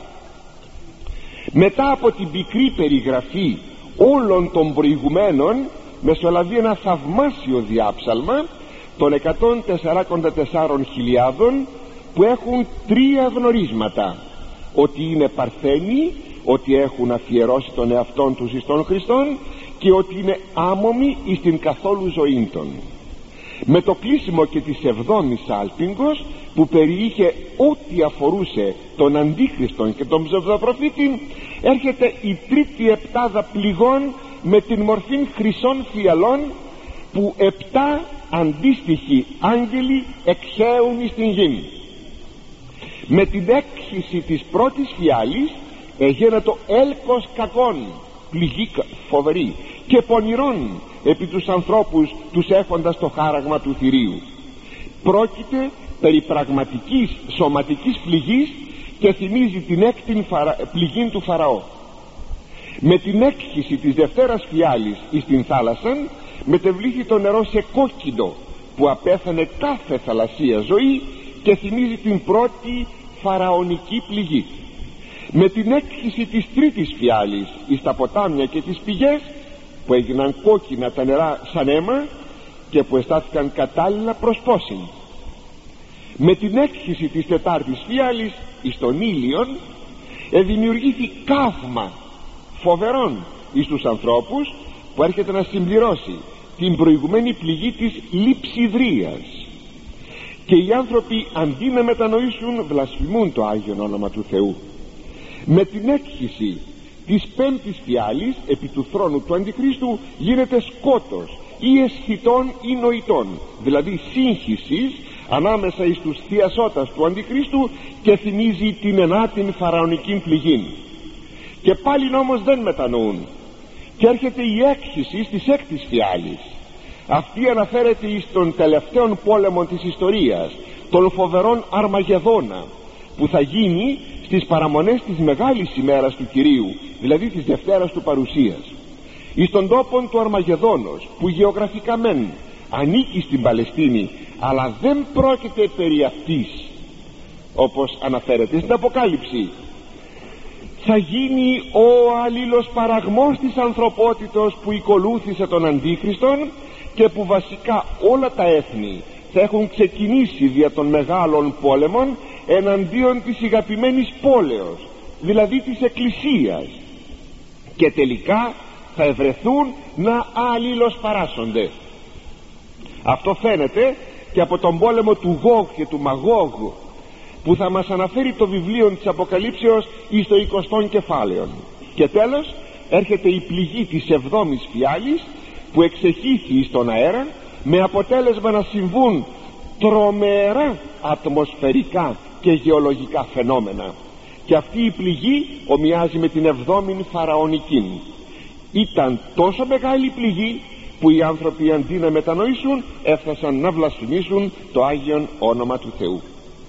Μετά από την πικρή περιγραφή όλων των προηγουμένων, μεσολαβεί ένα θαυμάσιο διάψαλμα των εκατόν τεσσαράκοντα τεσσάρων χιλιάδων, που έχουν τρία γνωρίσματα: ότι είναι παρθένοι, ότι έχουν αφιερώσει τον εαυτόν τους εις τον Χριστόν, και ότι είναι άμωμοι εις την καθόλου ζωήν των. Με το κλείσιμο και της εβδόμης άλπιγγος, που περιείχε ό,τι αφορούσε τον Αντίχριστον και τον ψευδοπροφήτη, έρχεται η τρίτη επτάδα πληγών με την μορφή χρυσών φιαλών, που επτά αντίστοιχοι άγγελοι εξαίουν εις την γη. Με την έκχυση της πρώτης φιάλης εγένετο έλκος κακών, πληγή φοβερή, και πονηρών επί τους ανθρώπους τους έχοντας το χάραγμα του θηρίου. Πρόκειται περί πραγματικής σωματικής πληγής και θυμίζει την έκτη φαρα... πληγή του Φαραώ. Με την έκχυση της δευτέρας φιάλης εις την θάλασσαν μετεβλήθη το νερό σε κόκκινο, που απέθανε κάθε θαλασσία ζωή, και θυμίζει την πρώτη φαραωνική πληγή. Με την έκχυση της τρίτης φιάλης εις τα ποτάμια και τις πηγές, που έγιναν κόκκινα τα νερά σαν αίμα και που αισθάθηκαν κατάλληλα προς πόσιν. Με την έκχυση της τετάρτης φιάλης εις τον ήλιον εδημιουργήθη καύμα φοβερών εις τους ανθρώπους, που έρχεται να συμπληρώσει την προηγουμένη πληγή της λειψιδρίας. Και οι άνθρωποι, αντί να μετανοήσουν, βλασφημούν το Άγιον όνομα του Θεού. Με την έκχυση της πέμπτης φιάλης επί του θρόνου του Αντιχρίστου γίνεται σκότος ή αισθητών ή νοητών, δηλαδή σύγχυσης ανάμεσα εις τους θειασότας του Αντιχρίστου, και θυμίζει την ενάτην φαραωνική πληγή. Και πάλι όμως δεν μετανοούν, και έρχεται η έκχυση της έκτης φιάλης. Αυτή αναφέρεται εις τον τελευταίον πόλεμο της ιστορίας, τον φοβερόν Αρμαγεδόνα, που θα γίνει στις παραμονές της μεγάλης ημέρας του Κυρίου, δηλαδή της Δευτέρας του Παρουσίας, εις τον τόπον του Αρμαγεδόνος, που γεωγραφικά μεν ανήκει στην Παλαιστίνη, αλλά δεν πρόκειται περί αυτής όπως αναφέρεται στην Αποκάλυψη. Θα γίνει ο αλλήλος παραγμός της ανθρωπότητος που οικολούθησε τον Αντίχριστον, και που βασικά όλα τα έθνη θα έχουν ξεκινήσει δια των μεγάλων πόλεμων εναντίον της ηγαπημένης πόλεως, δηλαδή της Εκκλησίας, και τελικά θα ευρεθούν να αλληλοσπαράσσονται. Αυτό φαίνεται και από τον πόλεμο του Γόγ και του Μαγόγ, που θα μας αναφέρει το βιβλίο της Αποκαλύψεως εις το εικοστόν κεφάλαιο. Και τέλος έρχεται η πληγή της εβδόμης φιάλης, που εξεχύθη στον αέρα, με αποτέλεσμα να συμβούν τρομερά ατμοσφαιρικά και γεωλογικά φαινόμενα. Και αυτή η πληγή ομοιάζει με την εβδόμην φαραωνική. Ήταν τόσο μεγάλη πληγή που οι άνθρωποι, αντί να μετανοήσουν, έφτασαν να βλασφημίσουν το Άγιον όνομα του Θεού.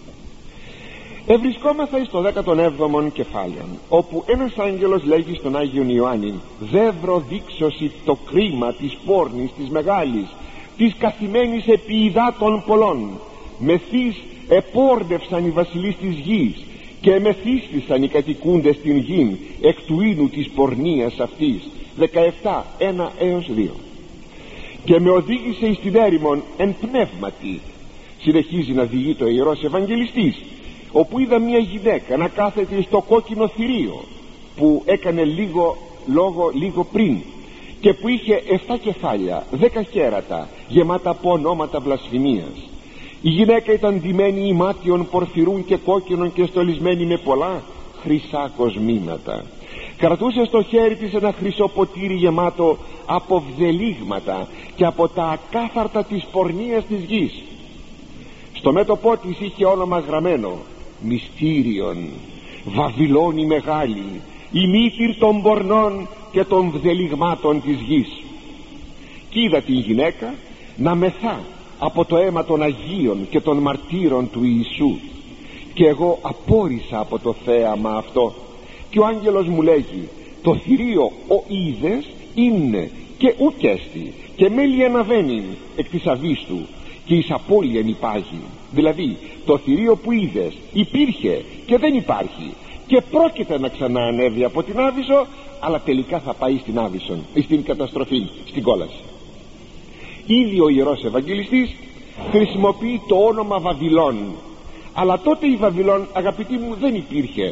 Ευρισκόμαθα εις το δέκατον έβδομον κεφάλαιο, όπου ένας άγγελος λέγει στον Άγιον Ιωάννη: «Δεύρο δείξωση το κρίμα της πόρνης της μεγάλης, της καθημένης επί υδάτων πολλών. Μεθύς επόρνευσαν οι βασιλείς της γης, και εμεθύστησαν οι κατοικούντες στην γην εκ του ίνου της πορνείας αυτής. Δεκαεπτά ένα έως δύο. Και με οδήγησε εις την έρημον εν πνεύματι, συνεχίζει να διηγεί το ιερός Ευαγγελιστής, όπου είδα μια γυναίκα να κάθεται στο κόκκινο θηρίο που έκανε λίγο λόγο λίγο πριν, και που είχε εφτά κεφάλια, δέκα κέρατα γεμάτα από ονόματα βλασφημίας. Η γυναίκα ήταν ντυμένη ημάτιων πορφυρούν και κόκκινων και στολισμένη με πολλά χρυσά κοσμήματα. Κρατούσε στο χέρι της ένα χρυσό ποτήρι γεμάτο από βδελίγματα και από τα ακάθαρτα της πορνείας της γης. Στο μέτωπό της είχε όνομα γραμμένο, μυστήριον, Βαβυλώνη μεγάλη, η μήτηρ των πορνών και των βδελιγμάτων της γης. Κι είδα την γυναίκα να μεθά από το αίμα των Αγίων και των μαρτύρων του Ιησού, και εγώ απόρρισα από το θέαμα αυτό. Και ο άγγελος μου λέγει, το θηρίο ο είδες είναι και ουκέστη και μέλη αναβαίνειν εκ της αβής του και εις απώλειαν υπάγει. Δηλαδή το θηρίο που είδες υπήρχε και δεν υπάρχει και πρόκειται να ξαναανέβει από την Άβυσσο, αλλά τελικά θα πάει στην Άβυσσον, στην καταστροφή, στην κόλαση. Ήδη ο Ιερός Ευαγγελιστής χρησιμοποιεί το όνομα Βαβυλών, αλλά τότε η Βαβυλών, αγαπητοί μου, δεν υπήρχε.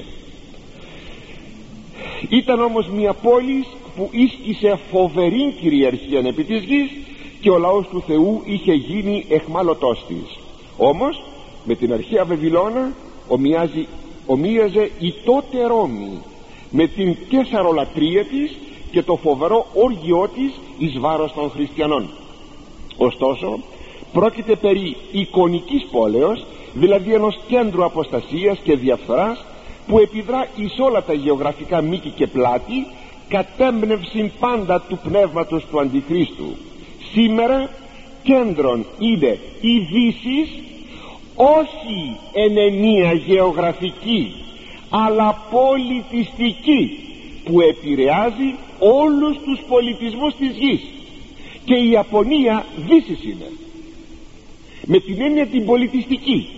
Ήταν όμως μια πόλη που ίσκησε φοβερή κυριαρχία επί της γης και ο λαός του Θεού είχε γίνει εχμάλωτός της. Όμως με την αρχαία Βαβυλώνα ομοιάζει, ομοίαζε η τότε Ρώμη με την καισαρολατρία της και το φοβερό όργιό της εις βάρος των χριστιανών. Ωστόσο πρόκειται περί εικονικής πόλεως, δηλαδή ενός κέντρου αποστασίας και διαφθοράς που επιδρά εις όλα τα γεωγραφικά μήκη και πλάτη κατ' έμπνευση πάντα του πνεύματος του Αντιχρίστου. Σήμερα κέντρον είναι η Δύσης, όχι εν ενία γεωγραφική αλλά πολιτιστική, που επηρεάζει όλους τους πολιτισμούς της γης, και η Ιαπωνία Δύσης είναι με την έννοια την πολιτιστική.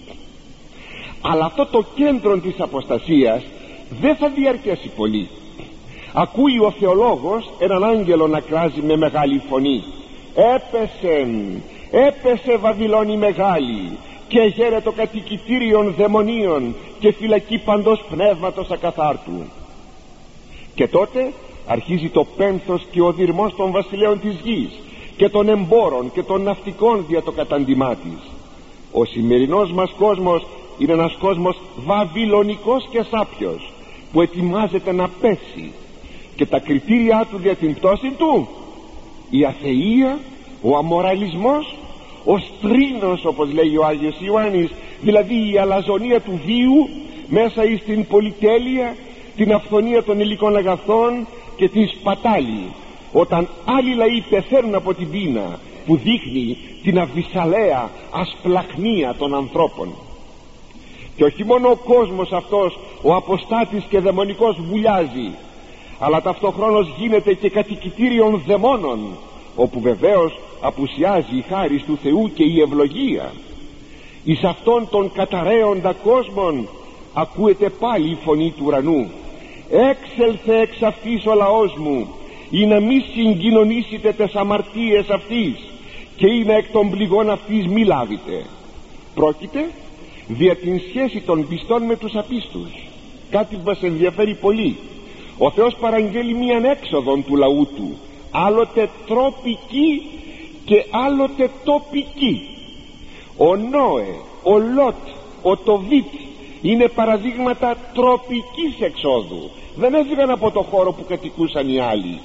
Αλλά αυτό το κέντρο της αποστασίας δεν θα διαρκέσει πολύ. Ακούει ο θεολόγος έναν άγγελο να κράζει με μεγάλη φωνή, έπεσεν, έπεσε Βαβυλώνη μεγάλη και γέρε το κατοικητήριον δαιμονίων και φυλακή παντός πνεύματος ακαθάρτου. Και τότε αρχίζει το πένθος και ο δυρμός των βασιλέων της γης και των εμπόρων και των ναυτικών δια το κατάντημά της. Ο σημερινός μας κόσμος είναι ένας κόσμος βαβυλωνικός και σάπιος που ετοιμάζεται να πέσει, και τα κριτήρια του για την πτώση του: η αθεία, ο αμοραλισμός, ο στρίνος, όπως λέει ο Άγιος Ιωάννης, δηλαδή η αλαζονία του βίου μέσα εις την πολυτέλεια, την αυθονία των υλικών αγαθών και την σπατάλη, όταν άλλοι λαοί πεθαίνουν από την πείνα, που δείχνει την αβυσσαλαία ασπλαχνία των ανθρώπων. Και όχι μόνο ο κόσμος αυτός, ο αποστάτης και δαιμονικός, βουλιάζει, αλλά ταυτοχρόνως γίνεται και κατοικητήριον δαιμόνων, όπου βεβαίως απουσιάζει η χάρις του Θεού και η ευλογία. Εις αυτόν τον καταραίοντα κόσμον ακούεται πάλι η φωνή του ουρανού: έξελθε εξ αυτής ο λαός μου, ή να μη συγκοινωνήσετε τες αμαρτίες αυτής, και ή να εκ των πληγών αυτής μη λάβετε. Πρόκειται δια την σχέση των πιστών με τους απίστους. Κάτι που μας ενδιαφέρει πολύ: ο Θεός παραγγέλει μίαν έξοδον του λαού του, άλλοτε τροπική και άλλοτε τοπική. Ο Νόε, ο Λότ, ο Τοβίτ είναι παραδείγματα τροπικής εξόδου. Δεν έφυγαν από το χώρο που κατοικούσαν οι άλλοι.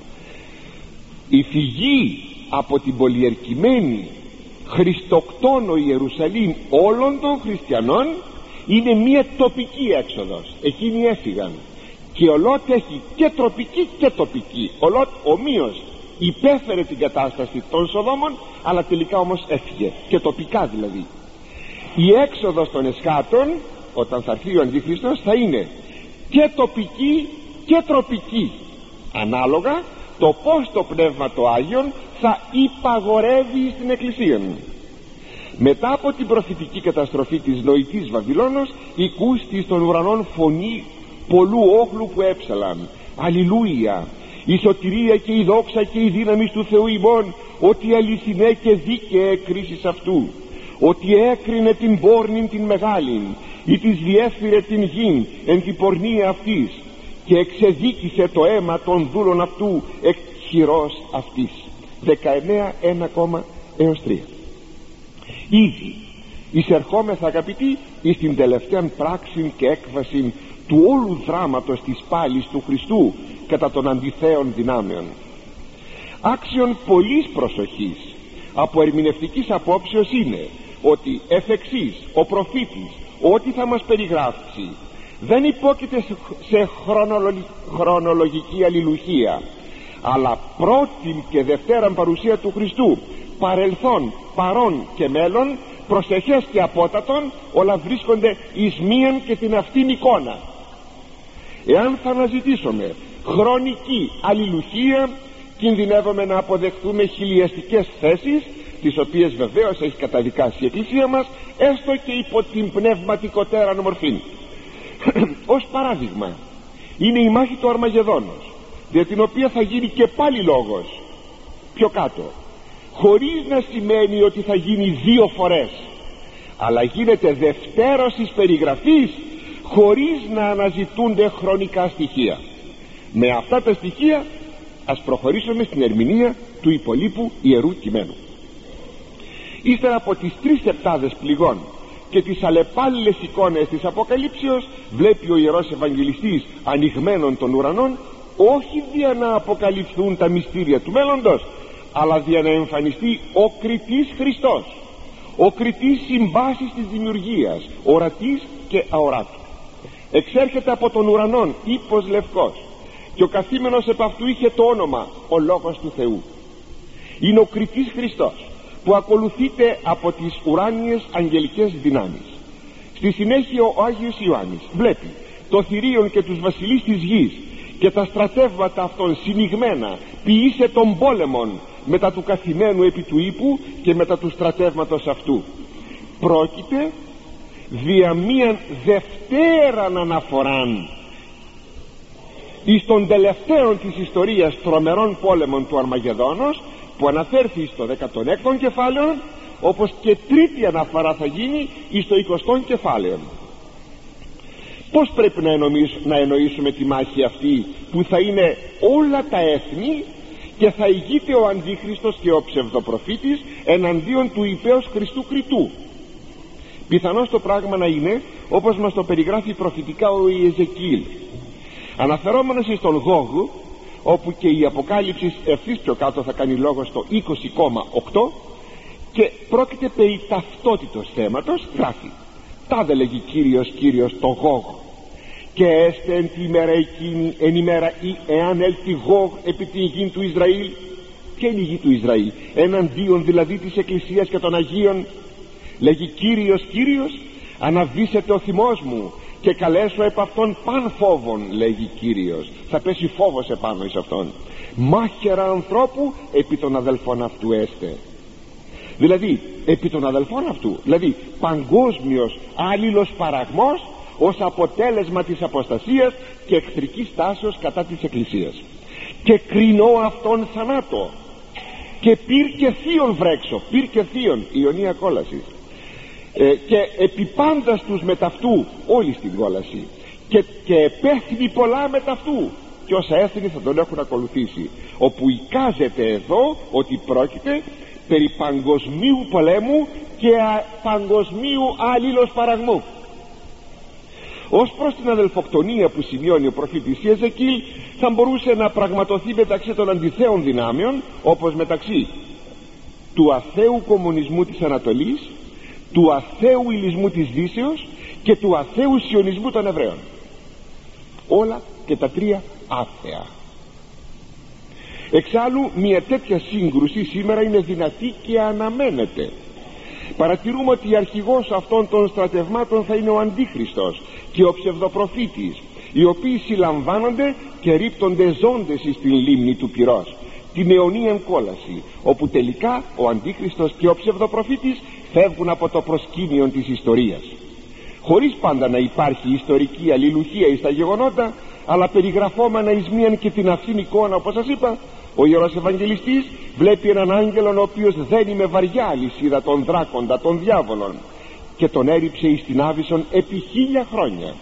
Η φυγή από την πολιερκημένη χριστοκτόνο Ιερουσαλήμ όλων των χριστιανών είναι μια τοπική έξοδος. Εκείνοι έφυγαν. Και ο Λότ έχει και τροπική και τοπική. Ο Λότ ομοίως υπέφερε την κατάσταση των Σοδόμων, αλλά τελικά όμως έφυγε, και τοπικά δηλαδή. Η έξοδος των εσχάτων, όταν θα έρθει ο Αντίχριστος, θα είναι και τοπική και τροπική, ανάλογα το πως το Πνεύμα το Άγιον θα υπαγορεύει στην Εκκλησία. Μετά από την προφητική καταστροφή της νοητής Βαβυλώνος, οικούστη στον ουρανόν φωνή πολλού όχλου που έψαλαν: Αλληλούια! Η σωτηρία και η δόξα και η δύναμη του Θεού ημών, ότι αληθινέ και δίκαιε εκκρίσεις αυτού, ότι έκρινε την πόρνην την μεγάλην, ή της διέφυρε την γην εν την πορνεία αυτής, και εξεδίκησε το αίμα των δούλων αυτού εκ χειρός αυτής. Δεκαεννέα ένα έως τρία. Ήδη εισερχόμεθα, αγαπητοί, εις την τελευταία πράξη και έκβαση του όλου δράματος της πάλης του Χριστού κατά των αντιθέων δυνάμεων. Άξιον πολλής προσοχής από ερμηνευτικής απόψεως είναι ότι εφ' εξής ο προφήτης ό,τι θα μας περιγράψει δεν υπόκειται σε χρονολογική αλληλουχία, αλλά πρώτην και δευτέραν παρουσία του Χριστού, παρελθόν, παρόν και μέλλον, προσεχές και απότατον, όλα βρίσκονται εις μίαν και την αυτήν εικόνα. Εάν θα αναζητήσουμε χρονική αλληλουχία, κινδυνεύουμε να αποδεχθούμε χιλιαστικές θέσεις, τις οποίες βεβαίως έχει καταδικάσει η Εκκλησία μας, έστω και υπό την πνευματικότεραν μορφή. Ως παράδειγμα είναι η μάχη του Αρμαγεδόνος, για την οποία θα γίνει και πάλι λόγος πιο κάτω, χωρίς να σημαίνει ότι θα γίνει δύο φορές, αλλά γίνεται δευτέρωσης περιγραφής, χωρίς να αναζητούνται χρονικά στοιχεία. Με αυτά τα στοιχεία ας προχωρήσουμε στην ερμηνεία του υπολείπου ιερού κειμένου. Ύστερα από τις τρεις επτάδες πληγών και τις αλλεπάλληλες εικόνες της Αποκαλύψεως, βλέπει ο Ιερός Ευαγγελιστής ανοιγμένων των ουρανών, όχι για να αποκαλυφθούν τα μυστήρια του μέλλοντος, αλλά για να εμφανιστεί ο κριτής Χριστός, ο κριτής συμβάσης της δημιουργίας, ορατής και αοράτου. Εξέρχεται από τον ουρανόν ύπος λευκός, και ο καθήμενος επ' αυτού είχε το όνομα ο Λόγος του Θεού. Είναι ο κριτής Χριστός που ακολουθείται από τις ουράνιες αγγελικές δυνάμεις. Στη συνέχεια ο Άγιος Ιωάννης βλέπει το θηρίον και τους βασιλείς της γης και τα στρατεύματα αυτών συνηγμένα, ποιήσε των πόλεμων μετά του καθημένου επί του ύπου και μετά του στρατεύματος αυτού. Πρόκειται δια μίαν δευτέραν αναφοράν εις των τελευταίων της ιστορίας τρομερών πόλεμων του Αρμαγεδόνος, που αναφέρθη στο δέκατον έκτον κεφάλαιο, όπως και τρίτη αναφορά θα γίνει εις το εικοστόν κεφάλαιο. Πώς πρέπει να εννοήσουμε, να εννοήσουμε τη μάχη αυτή, που θα είναι όλα τα έθνη και θα ηγείται ο Αντίχριστος και ο ψευδοπροφήτης εναντίον του υπέως Χριστού κριτού? Πιθανώς το πράγμα να είναι όπως μας το περιγράφει προφητικά ο Ιεζεκίηλ, αναφερόμενος εις τον Γόγ, όπου και η Αποκάλυψη ευθύς πιο κάτω θα κάνει λόγο στο είκοσι κόμμα οκτώ, και πρόκειται περί ταυτότητος θέματος. Γράφει: τάδε λέγει Κύριος Κύριος το Γόγ, και έστε εν τη ημέρα εκείνη, εν ημέρα ή εάν έλθει Γόγ επί την γη του Ισραήλ. Ποια είναι η γη του Ισραήλ? Εναντίον δηλαδή της Εκκλησίας και των Αγίων. Λέγει Κύριος Κύριος, αναβήσεται ο θυμός μου και καλέσω επ' αυτόν παν φόβον, λέγει Κύριος. Θα πέσει φόβος επάνω εις αυτόν. Μάχαιρα ανθρώπου επί των αδελφών αυτού έστε. Δηλαδή επί των αδελφών αυτού, δηλαδή παγκόσμιος άλληλος παραγμός ως αποτέλεσμα της αποστασίας και εχθρικής τάσεως κατά της Εκκλησίας. Και κρινώ αυτόν θανάτω και πυρ και θείον βρέξω. Πυρ και θείον, ιωνία κόλαση. Ε, και επί πάντας τους μεταυτού όλη στην κόλαση, και, και επέθυνει πολλά μεταυτού, και όσα έθνη θα τον έχουν ακολουθήσει, όπου εικάζεται εδώ ότι πρόκειται περί παγκοσμίου πολέμου και α, παγκοσμίου αλλήλος παραγμού. Ως προς την αδελφοκτονία που σημειώνει ο προφήτης Ιεζεκίηλ, θα μπορούσε να πραγματοθεί μεταξύ των αντιθέων δυνάμεων, όπως μεταξύ του αθέου κομμουνισμού της Ανατολής, του αθέου ηλισμού της Δύσεως και του αθέου σιωνισμού των Εβραίων. Όλα και τα τρία άθεα. Εξάλλου μια τέτοια σύγκρουση σήμερα είναι δυνατή και αναμένεται. Παρατηρούμε ότι αρχηγός αυτών των στρατευμάτων θα είναι ο Αντίχριστος και ο ψευδοπροφήτης, οι οποίοι συλλαμβάνονται και ρίπτονται ζώντες στην λίμνη του πυρός, την αιωνίαν κόλαση, όπου τελικά ο Αντίχριστος και ο ψευδοπροφήτης φεύγουν από το προσκήνιο της ιστορίας, χωρίς πάντα να υπάρχει ιστορική αλληλουχία εις τα γεγονότα, αλλά περιγραφόμενα εις μίαν και την αυτήν εικόνα. Όπως σας είπα, ο Ιερός Ευαγγελιστής βλέπει έναν άγγελον ο οποίος δένει με βαριά αλυσίδα τον δράκοντα, τον διάβολον, και τον έριψε εις την Άβυσσον επί χίλια χρόνια.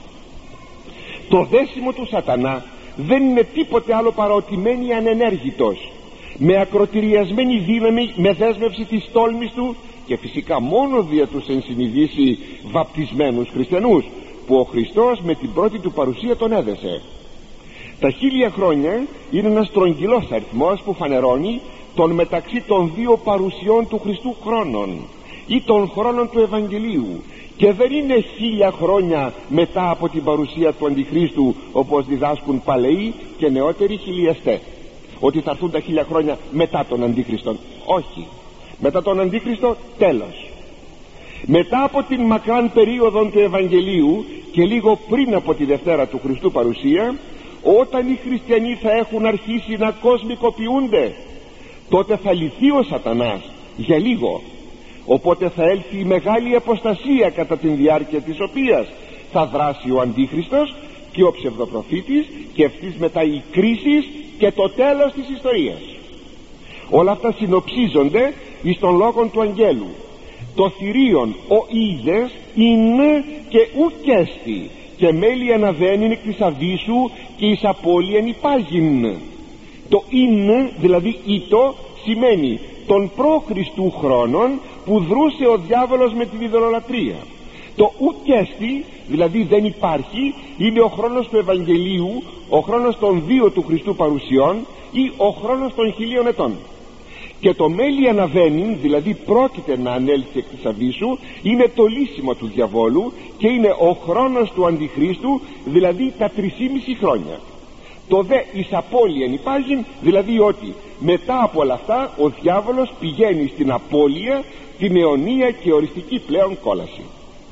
Το δέσιμο του σατανά δεν είναι τίποτε άλλο παρά ότι μένει ανενέργητος, με ακροτηριασμένη δύναμη, με δέσμευση της τόλμης του, και φυσικά μόνο δια τους ενσυνειδήσει βαπτισμένους χριστιανούς, που ο Χριστός με την πρώτη του παρουσία τον έδεσε. Τα χίλια χρόνια είναι ένας στρογγυλός αριθμός που φανερώνει τον μεταξύ των δύο παρουσιών του Χριστού χρόνων ή των χρόνων του Ευαγγελίου, και δεν είναι χίλια χρόνια μετά από την παρουσία του Αντιχρίστου, όπως διδάσκουν παλαιοί και νεότεροι χιλιαστές, ότι θα έρθουν τα χίλια χρόνια μετά τον Αντίχριστον. Όχι, μετά τον Αντίχριστο τέλος. Μετά από την μακράν περίοδο του Ευαγγελίου και λίγο πριν από τη Δευτέρα του Χριστού παρουσία, όταν οι χριστιανοί θα έχουν αρχίσει να κοσμικοποιούνται, τότε θα λυθεί ο σατανάς για λίγο. Οπότε θα έλθει η μεγάλη αποστασία, κατά την διάρκεια της οποίας θα δράσει ο Αντίχριστος και ο ψευδοπροφήτης, και ευθύς μετά η κρίση και το τέλος της ιστορίας. Όλα αυτά συνοψίζονται εις των λόγων του αγγέλου. Το θηρίον ο είδες είναι και ουκέστη, και μέλη αναβαίνειν εκ της αβύσσου και εις απώλειαν υπάγειν. Το είναι, δηλαδή ήτο, σημαίνει των προ-Χριστού χρόνων που δρούσε ο διάβολος με την ειδωλολατρία. Το ουκέστη, δηλαδή δεν υπάρχει, είναι ο χρόνος του Ευαγγελίου, ο χρόνος των δύο του Χριστού παρουσιών ή ο χρόνος των χιλίων ετών. Και το μέλη αναβαίνει, δηλαδή πρόκειται να ανέλθει εκ της αβύσσου, είναι το λύσιμο του διαβόλου και είναι ο χρόνος του Αντιχρίστου, δηλαδή τα τρισήμιση χρόνια. Το δε εις απώλειαν υπάγειν, δηλαδή ότι μετά από όλα αυτά ο διάβολος πηγαίνει στην απώλεια, την αιωνία και οριστική πλέον κόλαση.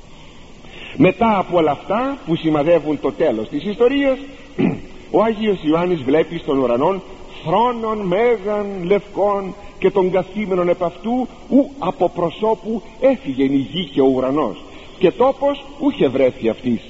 Μετά από όλα αυτά που σημαδεύουν το τέλος της ιστορίας, ο Άγιος Ιωάννης βλέπει στον ουρανόν θρόνων μέγαν λευκών και των καθήμενων επ' αυτού, ου από προσώπου έφυγεν η γη και ο ουρανός, και τόπος ούχε βρέθη αυτής.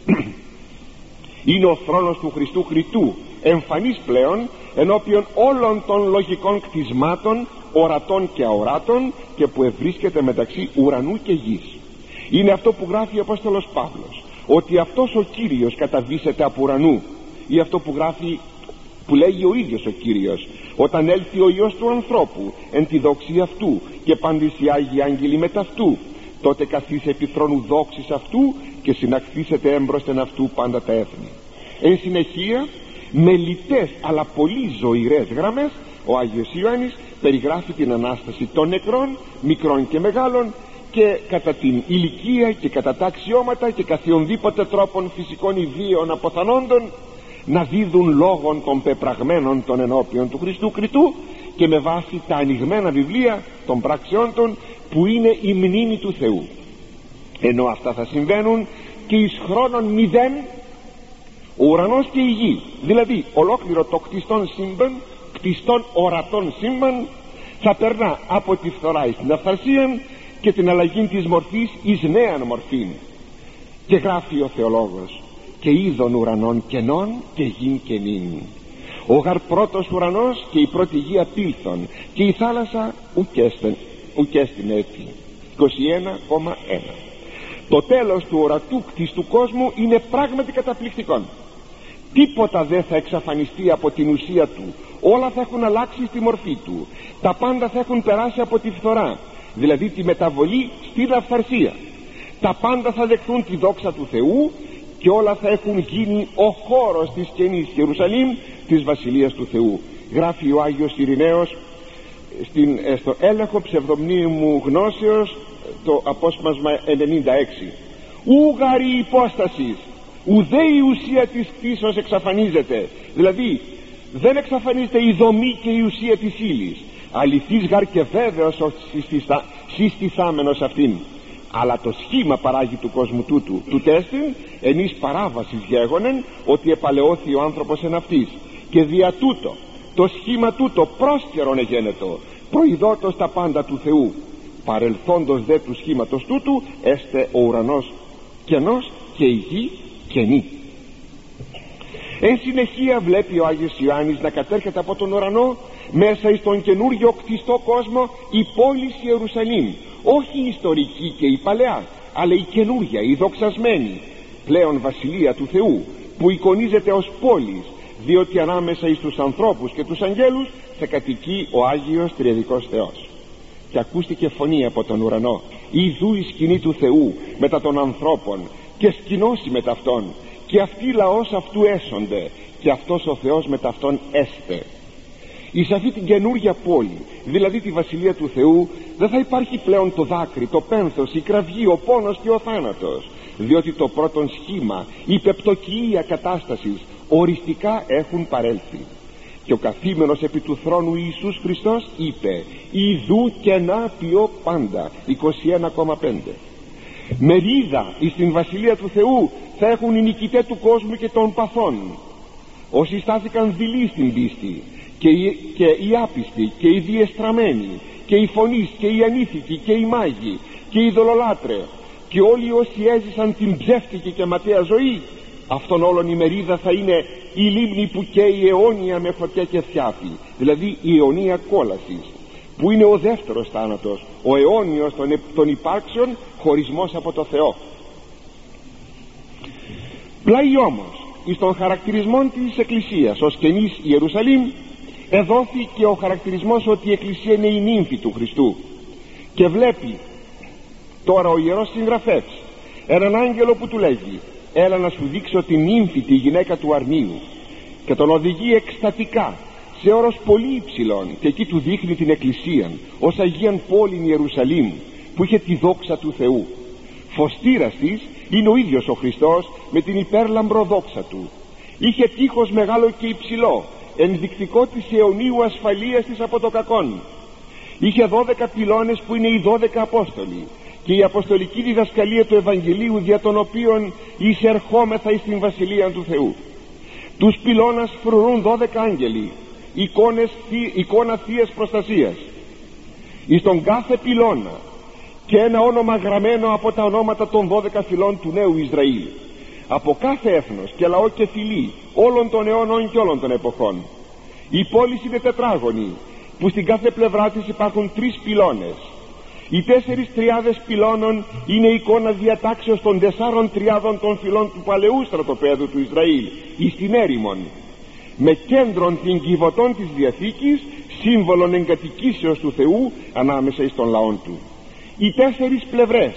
Είναι ο θρόνος του Χριστού Χρητού, εμφανής πλέον ενώπιον όλων των λογικών κτισμάτων, ορατών και αοράτων, και που ευρίσκεται μεταξύ ουρανού και γης. Είναι αυτό που γράφει ο Απόστολος Παύλος, ότι αυτός ο Κύριος καταβήσεται από ουρανού, ή αυτό που γράφει, που λέγει ο ίδιος ο Κύριος, όταν έλθει ο Υιός του ανθρώπου εν τη δόξη αυτού και πάντες οι Άγιοι Άγγελοι μετ' αυτού, τότε καθίσει επί θρόνου δόξης αυτού και συναχθήσετε έμπροσθεν αυτού πάντα τα έθνη. Εν συνεχεία, με λιτές αλλά πολύ ζωηρές γραμμές, ο Άγιος Ιωάννης περιγράφει την Ανάσταση των νεκρών, μικρών και μεγάλων, και κατά την ηλικία και κατά τα αξιώματα και καθιονδήποτε τρόπων φυσικών ιδίων αποθανόντων, να δίδουν λόγων των πεπραγμένων των ενώπιων του Χριστού Κριτού, και με βάση τα ανοιγμένα βιβλία των πράξεών των, που είναι η μνήμη του Θεού. Ενώ αυτά θα συμβαίνουν και εις χρόνων μηδέν, ο ουρανός και η γη, δηλαδή ολόκληρο το κτιστόν σύμπαν, κτιστόν ορατών σύμπαν, θα περνά από τη φθορά εις την αυθαρσία και την αλλαγή της μορφής εις νέαν μορφήν. Και γράφει ο θεολόγος, και είδων ουρανών κενών και γην κενήν. Ο γαρ πρώτος ουρανός και η πρώτη γη απήλθον, και η θάλασσα ουκέστην έτσι. είκοσι ένα κόμμα ένα. Το τέλος του ορατού κτιστού κόσμου είναι πράγματι καταπληκτικό. Τίποτα δεν θα εξαφανιστεί από την ουσία του, όλα θα έχουν αλλάξει στη μορφή του, τα πάντα θα έχουν περάσει από τη φθορά, δηλαδή τη μεταβολή στην αυθαρσία. Τα πάντα θα δεχθούν τη δόξα του Θεού και όλα θα έχουν γίνει ο χώρος της καινής Ιερουσαλήμ, της Βασιλείας του Θεού. Γράφει ο Άγιος Ειρηναίος στην, στο έλεγχο ψευδομνήμου γνώσεως, το απόσπασμα ενενήντα έξι, ούγαρη υπόστασης, ουδέ η ουσία της κτήσεως εξαφανίζεται. Δηλαδή δεν εξαφανίζεται η δομή και η ουσία της ύλης, αληθής γαρ και βέβαιος ο συστηθάμενος αυτήν, αλλά το σχήμα παράγει του κόσμου τούτου του τέστην εν εις παράβασης γέγονεν ότι επαλαιώθη ο άνθρωπος εν αυτής, και δια τούτο το σχήμα τούτο πρόσκαιρον εγένετο, προειδότος τα πάντα του Θεού, παρελθόντος δε του σχήματος τούτου έστε ο ουρανός κενός και η γη κενή. Εν συνεχεία βλέπει ο Άγιος Ιωάννης να κατέρχεται από τον ουρανό μέσα εις τον καινούργιο κτιστό κόσμο η πόλη Ιερουσαλήμ, όχι η ιστορική και η παλαιά, αλλά η καινούργια, η δοξασμένη πλέον βασιλεία του Θεού, που εικονίζεται ως πόλης, διότι ανάμεσα εις τους ανθρώπους και τους αγγέλους θα κατοικεί ο Άγιος Τριεδικός Θεός. Και ακούστηκε φωνή από τον ουρανό, ιδού η σκηνή του Θεού μετά των ανθρώπων, και σκηνώσει μετ' αυτόν, και αυτοί λαός αυτού έσονται, και αυτός ο Θεός μετ' αυτόν έστε. Εις αυτή την καινούργια πόλη, δηλαδή τη βασιλεία του Θεού, δεν θα υπάρχει πλέον το δάκρυ, το πένθος, η κραυγή, ο πόνος και ο θάνατος, διότι το πρώτον σχήμα, η πεπτοκυΐα κατάστασης οριστικά έχουν παρέλθει. Και ο καθήμενος επί του θρόνου Ιησούς Χριστός είπε, ιδού και να ποιώ πάντα. είκοσι ένα κόμμα πέντε. Μερίδα εις την βασιλεία του Θεού θα έχουν οι νικητές του κόσμου και των παθών, όσοι στάθηκαν δειλοί στην πίστη, και οι, και οι άπιστοι και οι διεστραμμένοι και οι φωνείς και οι ανήθικοι και οι μάγοι και οι δολολάτρε και όλοι όσοι έζησαν την ψεύτικη και ματαία ζωή. Αυτόν όλων η μερίδα θα είναι η λίμνη που καίει αιώνια με φωτιά και θιάφη, δηλαδή η αιωνία κόλασης, που είναι ο δεύτερος θάνατος, ο αιώνιος των, των υπάρξεων χωρισμός από το Θεό. Πλάι όμως εις των χαρακτηρισμών της Εκκλησίας ως καινής Ιερουσαλήμ εδόθη και ο χαρακτηρισμός ότι η Εκκλησία είναι η νύμφη του Χριστού. Και βλέπει τώρα ο Ιερός Συγγραφεύς έναν άγγελο που του λέγει, έλα να σου δείξω την νύμφη, τη γυναίκα του αρνίου, και τον οδηγεί εκστατικά σε όρος πολύ υψηλών, και εκεί του δείχνει την Εκκλησία ως Αγίαν πόλην Ιερουσαλήμ, που είχε τη δόξα του Θεού. Φωστήρας της είναι ο ίδιος ο Χριστός με την υπέρλαμπρο δόξα του. Είχε τείχος μεγάλο και υψηλό, ενδεικτικό της αιωνίου ασφαλείας της από το κακόν. Είχε δώδεκα πυλώνες που είναι οι δώδεκα Απόστολοι, και η αποστολική διδασκαλία του Ευαγγελίου, δια των οποίων εισερχόμεθα εις την βασιλεία του Θεού. Τους πυλώνας φρουρούν δώδεκα άγγελοι, εικόνες, εικόνα θείας προστασίας. Εις τον κάθε πυλώνα και ένα όνομα γραμμένο από τα ονόματα των δώδεκα φυλών του νέου Ισραήλ, από κάθε έθνος και λαό και φυλή όλων των αιώνων και όλων των εποχών. Η πόλη είναι τετράγωνη, που στην κάθε πλευρά της υπάρχουν τρεις πυλώνες. Οι τέσσερις τριάδες πυλώνων είναι εικόνα διατάξεως των τεσσάρων τριάδων των φυλών του παλαιού στρατοπέδου του Ισραήλ, εις την έρημον, με κέντρον την κυβωτών της Διαθήκης, σύμβολον εγκατοικήσεως του Θεού ανάμεσα εις των λαών του. Οι τέσσερις πλευρές,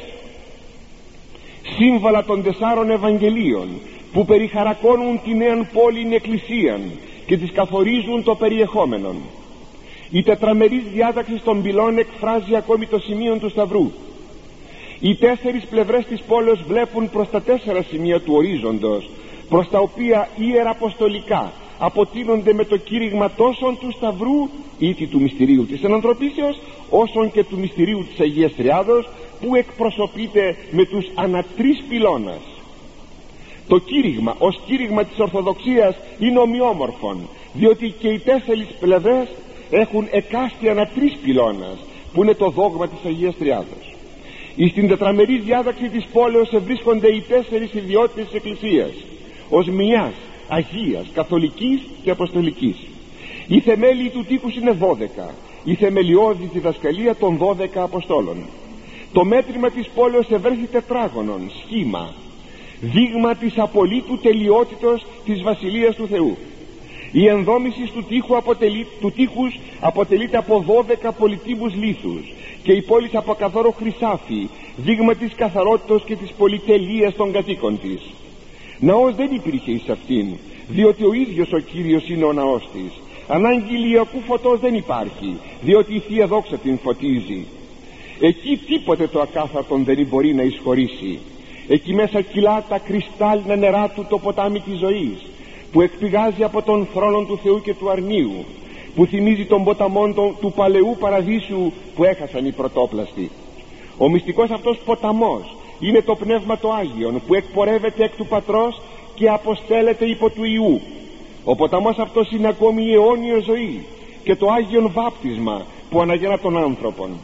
σύμβολα των τεσσάρων Ευαγγελίων, που περιχαρακώνουν την νέαν πόλην Εκκλησίαν και τις καθορίζουν το περιεχόμενο. Η τετραμερής διάταξη των πυλών εκφράζει ακόμη το σημείο του Σταυρού. Οι τέσσερις πλευρές της πόλεως βλέπουν προς τα τέσσερα σημεία του ορίζοντος, προς τα οποία ιεραποστολικά αποτείνονται με το κήρυγμα τόσον του Σταυρού ήτι του μυστηρίου της ενανθρωπίσεως, όσον και του μυστηρίου της Αγίας Τριάδος, που εκπροσωπείται με τους ανατρεις πυλώνας. Το κήρυγμα ως κήρυγμα της Ορθοδοξίας είναι ομοιόμορφον, διότι και οι τέσσερις πλευρές έχουν εκάστια ανατρεις πυλώνας, που είναι το δόγμα της Αγίας Τριάδος. Εις την τετραμερή διάταξη της πόλεως ευρίσκονται οι τέσσερις ιδιότητες της Εκκλησίας ως μιας Αγίας, Καθολικής και Αποστολικής. Οι θεμέλιοι του τείχους είναι δώδεκα, η θεμελιώδη διδασκαλία των δώδεκα Αποστόλων. Το μέτρημα της πόλεως ευρέθη τετράγωνον σχήμα, δείγμα της απολύτου τελειότητος της Βασιλείας του Θεού. Η ενδόμηση του τείχου αποτελεί, του τείχους αποτελείται από δώδεκα πολυτίμους λίθους, και η πόλη από καθαρό χρυσάφι, δείγμα της καθαρότητος και της πολυτελείας των κατοίκων της. Ναός δεν υπήρχε εις αυτήν, διότι ο ίδιος ο Κύριος είναι ο ναός της. Ανάγκη ηλιακού φωτός δεν υπάρχει, διότι η Θεία Δόξα την φωτίζει. Εκεί τίποτε το ακάθαρτον δεν μπορεί να εισχωρήσει. Εκεί μέσα κυλά τα κρυστάλλινα νερά του το ποτάμι της ζωής, που εκπηγάζει από τον θρόνο του Θεού και του αρνίου, που θυμίζει τον ποταμόν του παλαιού παραδείσου που έχασαν οι πρωτόπλαστοι. Ο μυστικός αυτός ποταμός είναι το Πνεύμα το Άγιον, που εκπορεύεται εκ του Πατρός και αποστέλλεται υπό του Ιού. Ο ποταμός αυτός είναι ακόμη η αιώνια ζωή και το Άγιον βάπτισμα που αναγεννά τον άνθρωπον.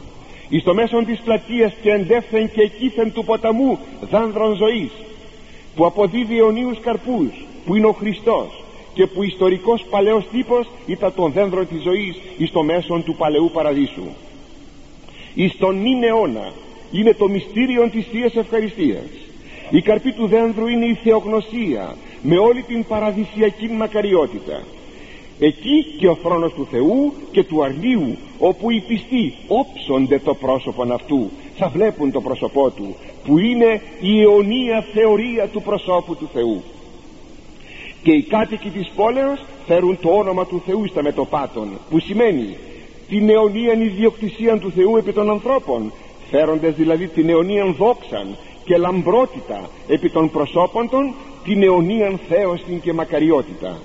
εις το μέσον της πλατείας και εντεύθεν και εκείθεν του ποταμού δάνδρον ζωής, που αποδίδει αιωνίους καρπούς, που είναι ο Χριστός και που ιστορικός παλαιός τύπος ήταν τον δένδρο της ζωής εις το μέσον του παλαιού παραδείσου. Εις τον νυν αιώνα είναι το μυστήριο της Θείας Ευχαριστίας. Η καρπή του δένδρου είναι η θεογνωσία με όλη την παραδεισιακή μακαριότητα. Εκεί και ο θρόνος του Θεού και του αρνίου, όπου οι πιστοί όψονται το πρόσωπον αυτού, θα βλέπουν το πρόσωπό του, που είναι η αιωνία θεωρία του προσώπου του Θεού. Και οι κάτοικοι της πόλεως φέρουν το όνομα του Θεού στα μετωπάτων, που σημαίνει την αιωνίαν ιδιοκτησία του Θεού επί των ανθρώπων, φέροντες δηλαδή την αιωνίαν δόξαν και λαμπρότητα επί των προσώπων των, την αιωνίαν θέωσιν και μακαριότητα.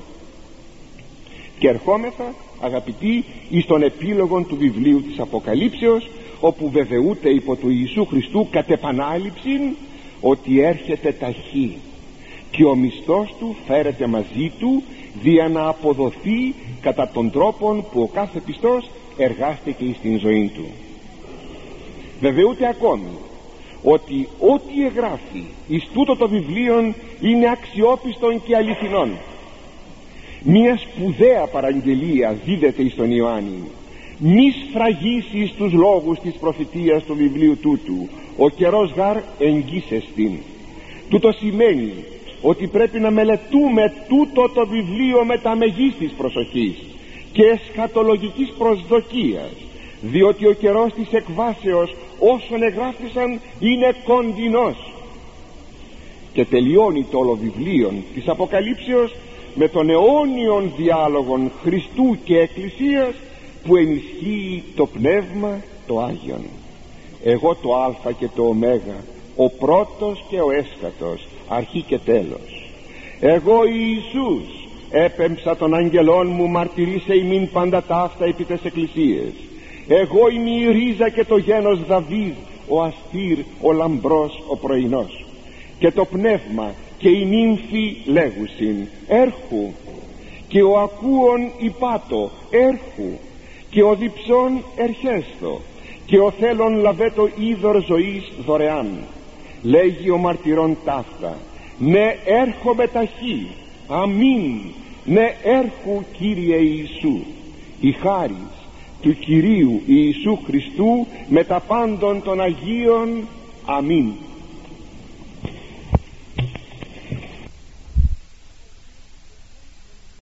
Και ερχόμεθα, αγαπητοί, εις τον επίλογο του βιβλίου της Αποκαλύψεως, όπου βεβαιούται υπό του Ιησού Χριστού κατ' επανάληψη ότι έρχεται ταχύ και ο μισθός του φέρεται μαζί του, δια να αποδοθεί κατά τον τρόπον που ο κάθε πιστός εργάστηκε εις την ζωή του. Βεβαιούται ακόμη ότι ό,τι εγγράφει εις τούτο το βιβλίο είναι αξιόπιστον και αληθινόν. Μία σπουδαία παραγγελία δίδεται εις τον Ιωάννη: μη σφραγίσεις τους λόγους της προφητείας του βιβλίου τούτου, ο καιρός γαρ εγγύσεστην. Τούτο σημαίνει ότι πρέπει να μελετούμε τούτο το βιβλίο με τα μεγίστης προσοχής και εσχατολογικής προσδοκίας, διότι ο καιρός της εκβάσεως όσων εγγράφησαν είναι κοντινός. Και τελειώνει το όλο βιβλίο της Αποκαλύψεως με τον αιώνιον διάλογον Χριστού και Εκκλησίας, που ενισχύει το Πνεύμα το Άγιον. Εγώ το Α και το Ω, ο πρώτος και ο έσχατος, αρχή και τέλος. Εγώ Ιησούς έπεμψα των αγγελών μου μαρτυρίσε ημίν πάντα ταύτα επί τες εκκλησίες. Εγώ είμαι η ρίζα και το γένος Δαβίδ, ο αστήρ, ο λαμπρός, ο πρωινός. Και το πνεύμα και η νύμφη λέγουσιν έρχου, και ο ακούων υπάτο έρχου, και ο διψών ερχέστο, και ο θέλων λαβέτο είδωρ ζωής δωρεάν. Λέγει ο μαρτυρών ταύτα, ναι έρχομαι ταχύ, αμήν, ναι έρχου Κύριε Ιησού. Η χάρις του Κυρίου Ιησού Χριστού με τα πάντων των Αγίων. Αμήν.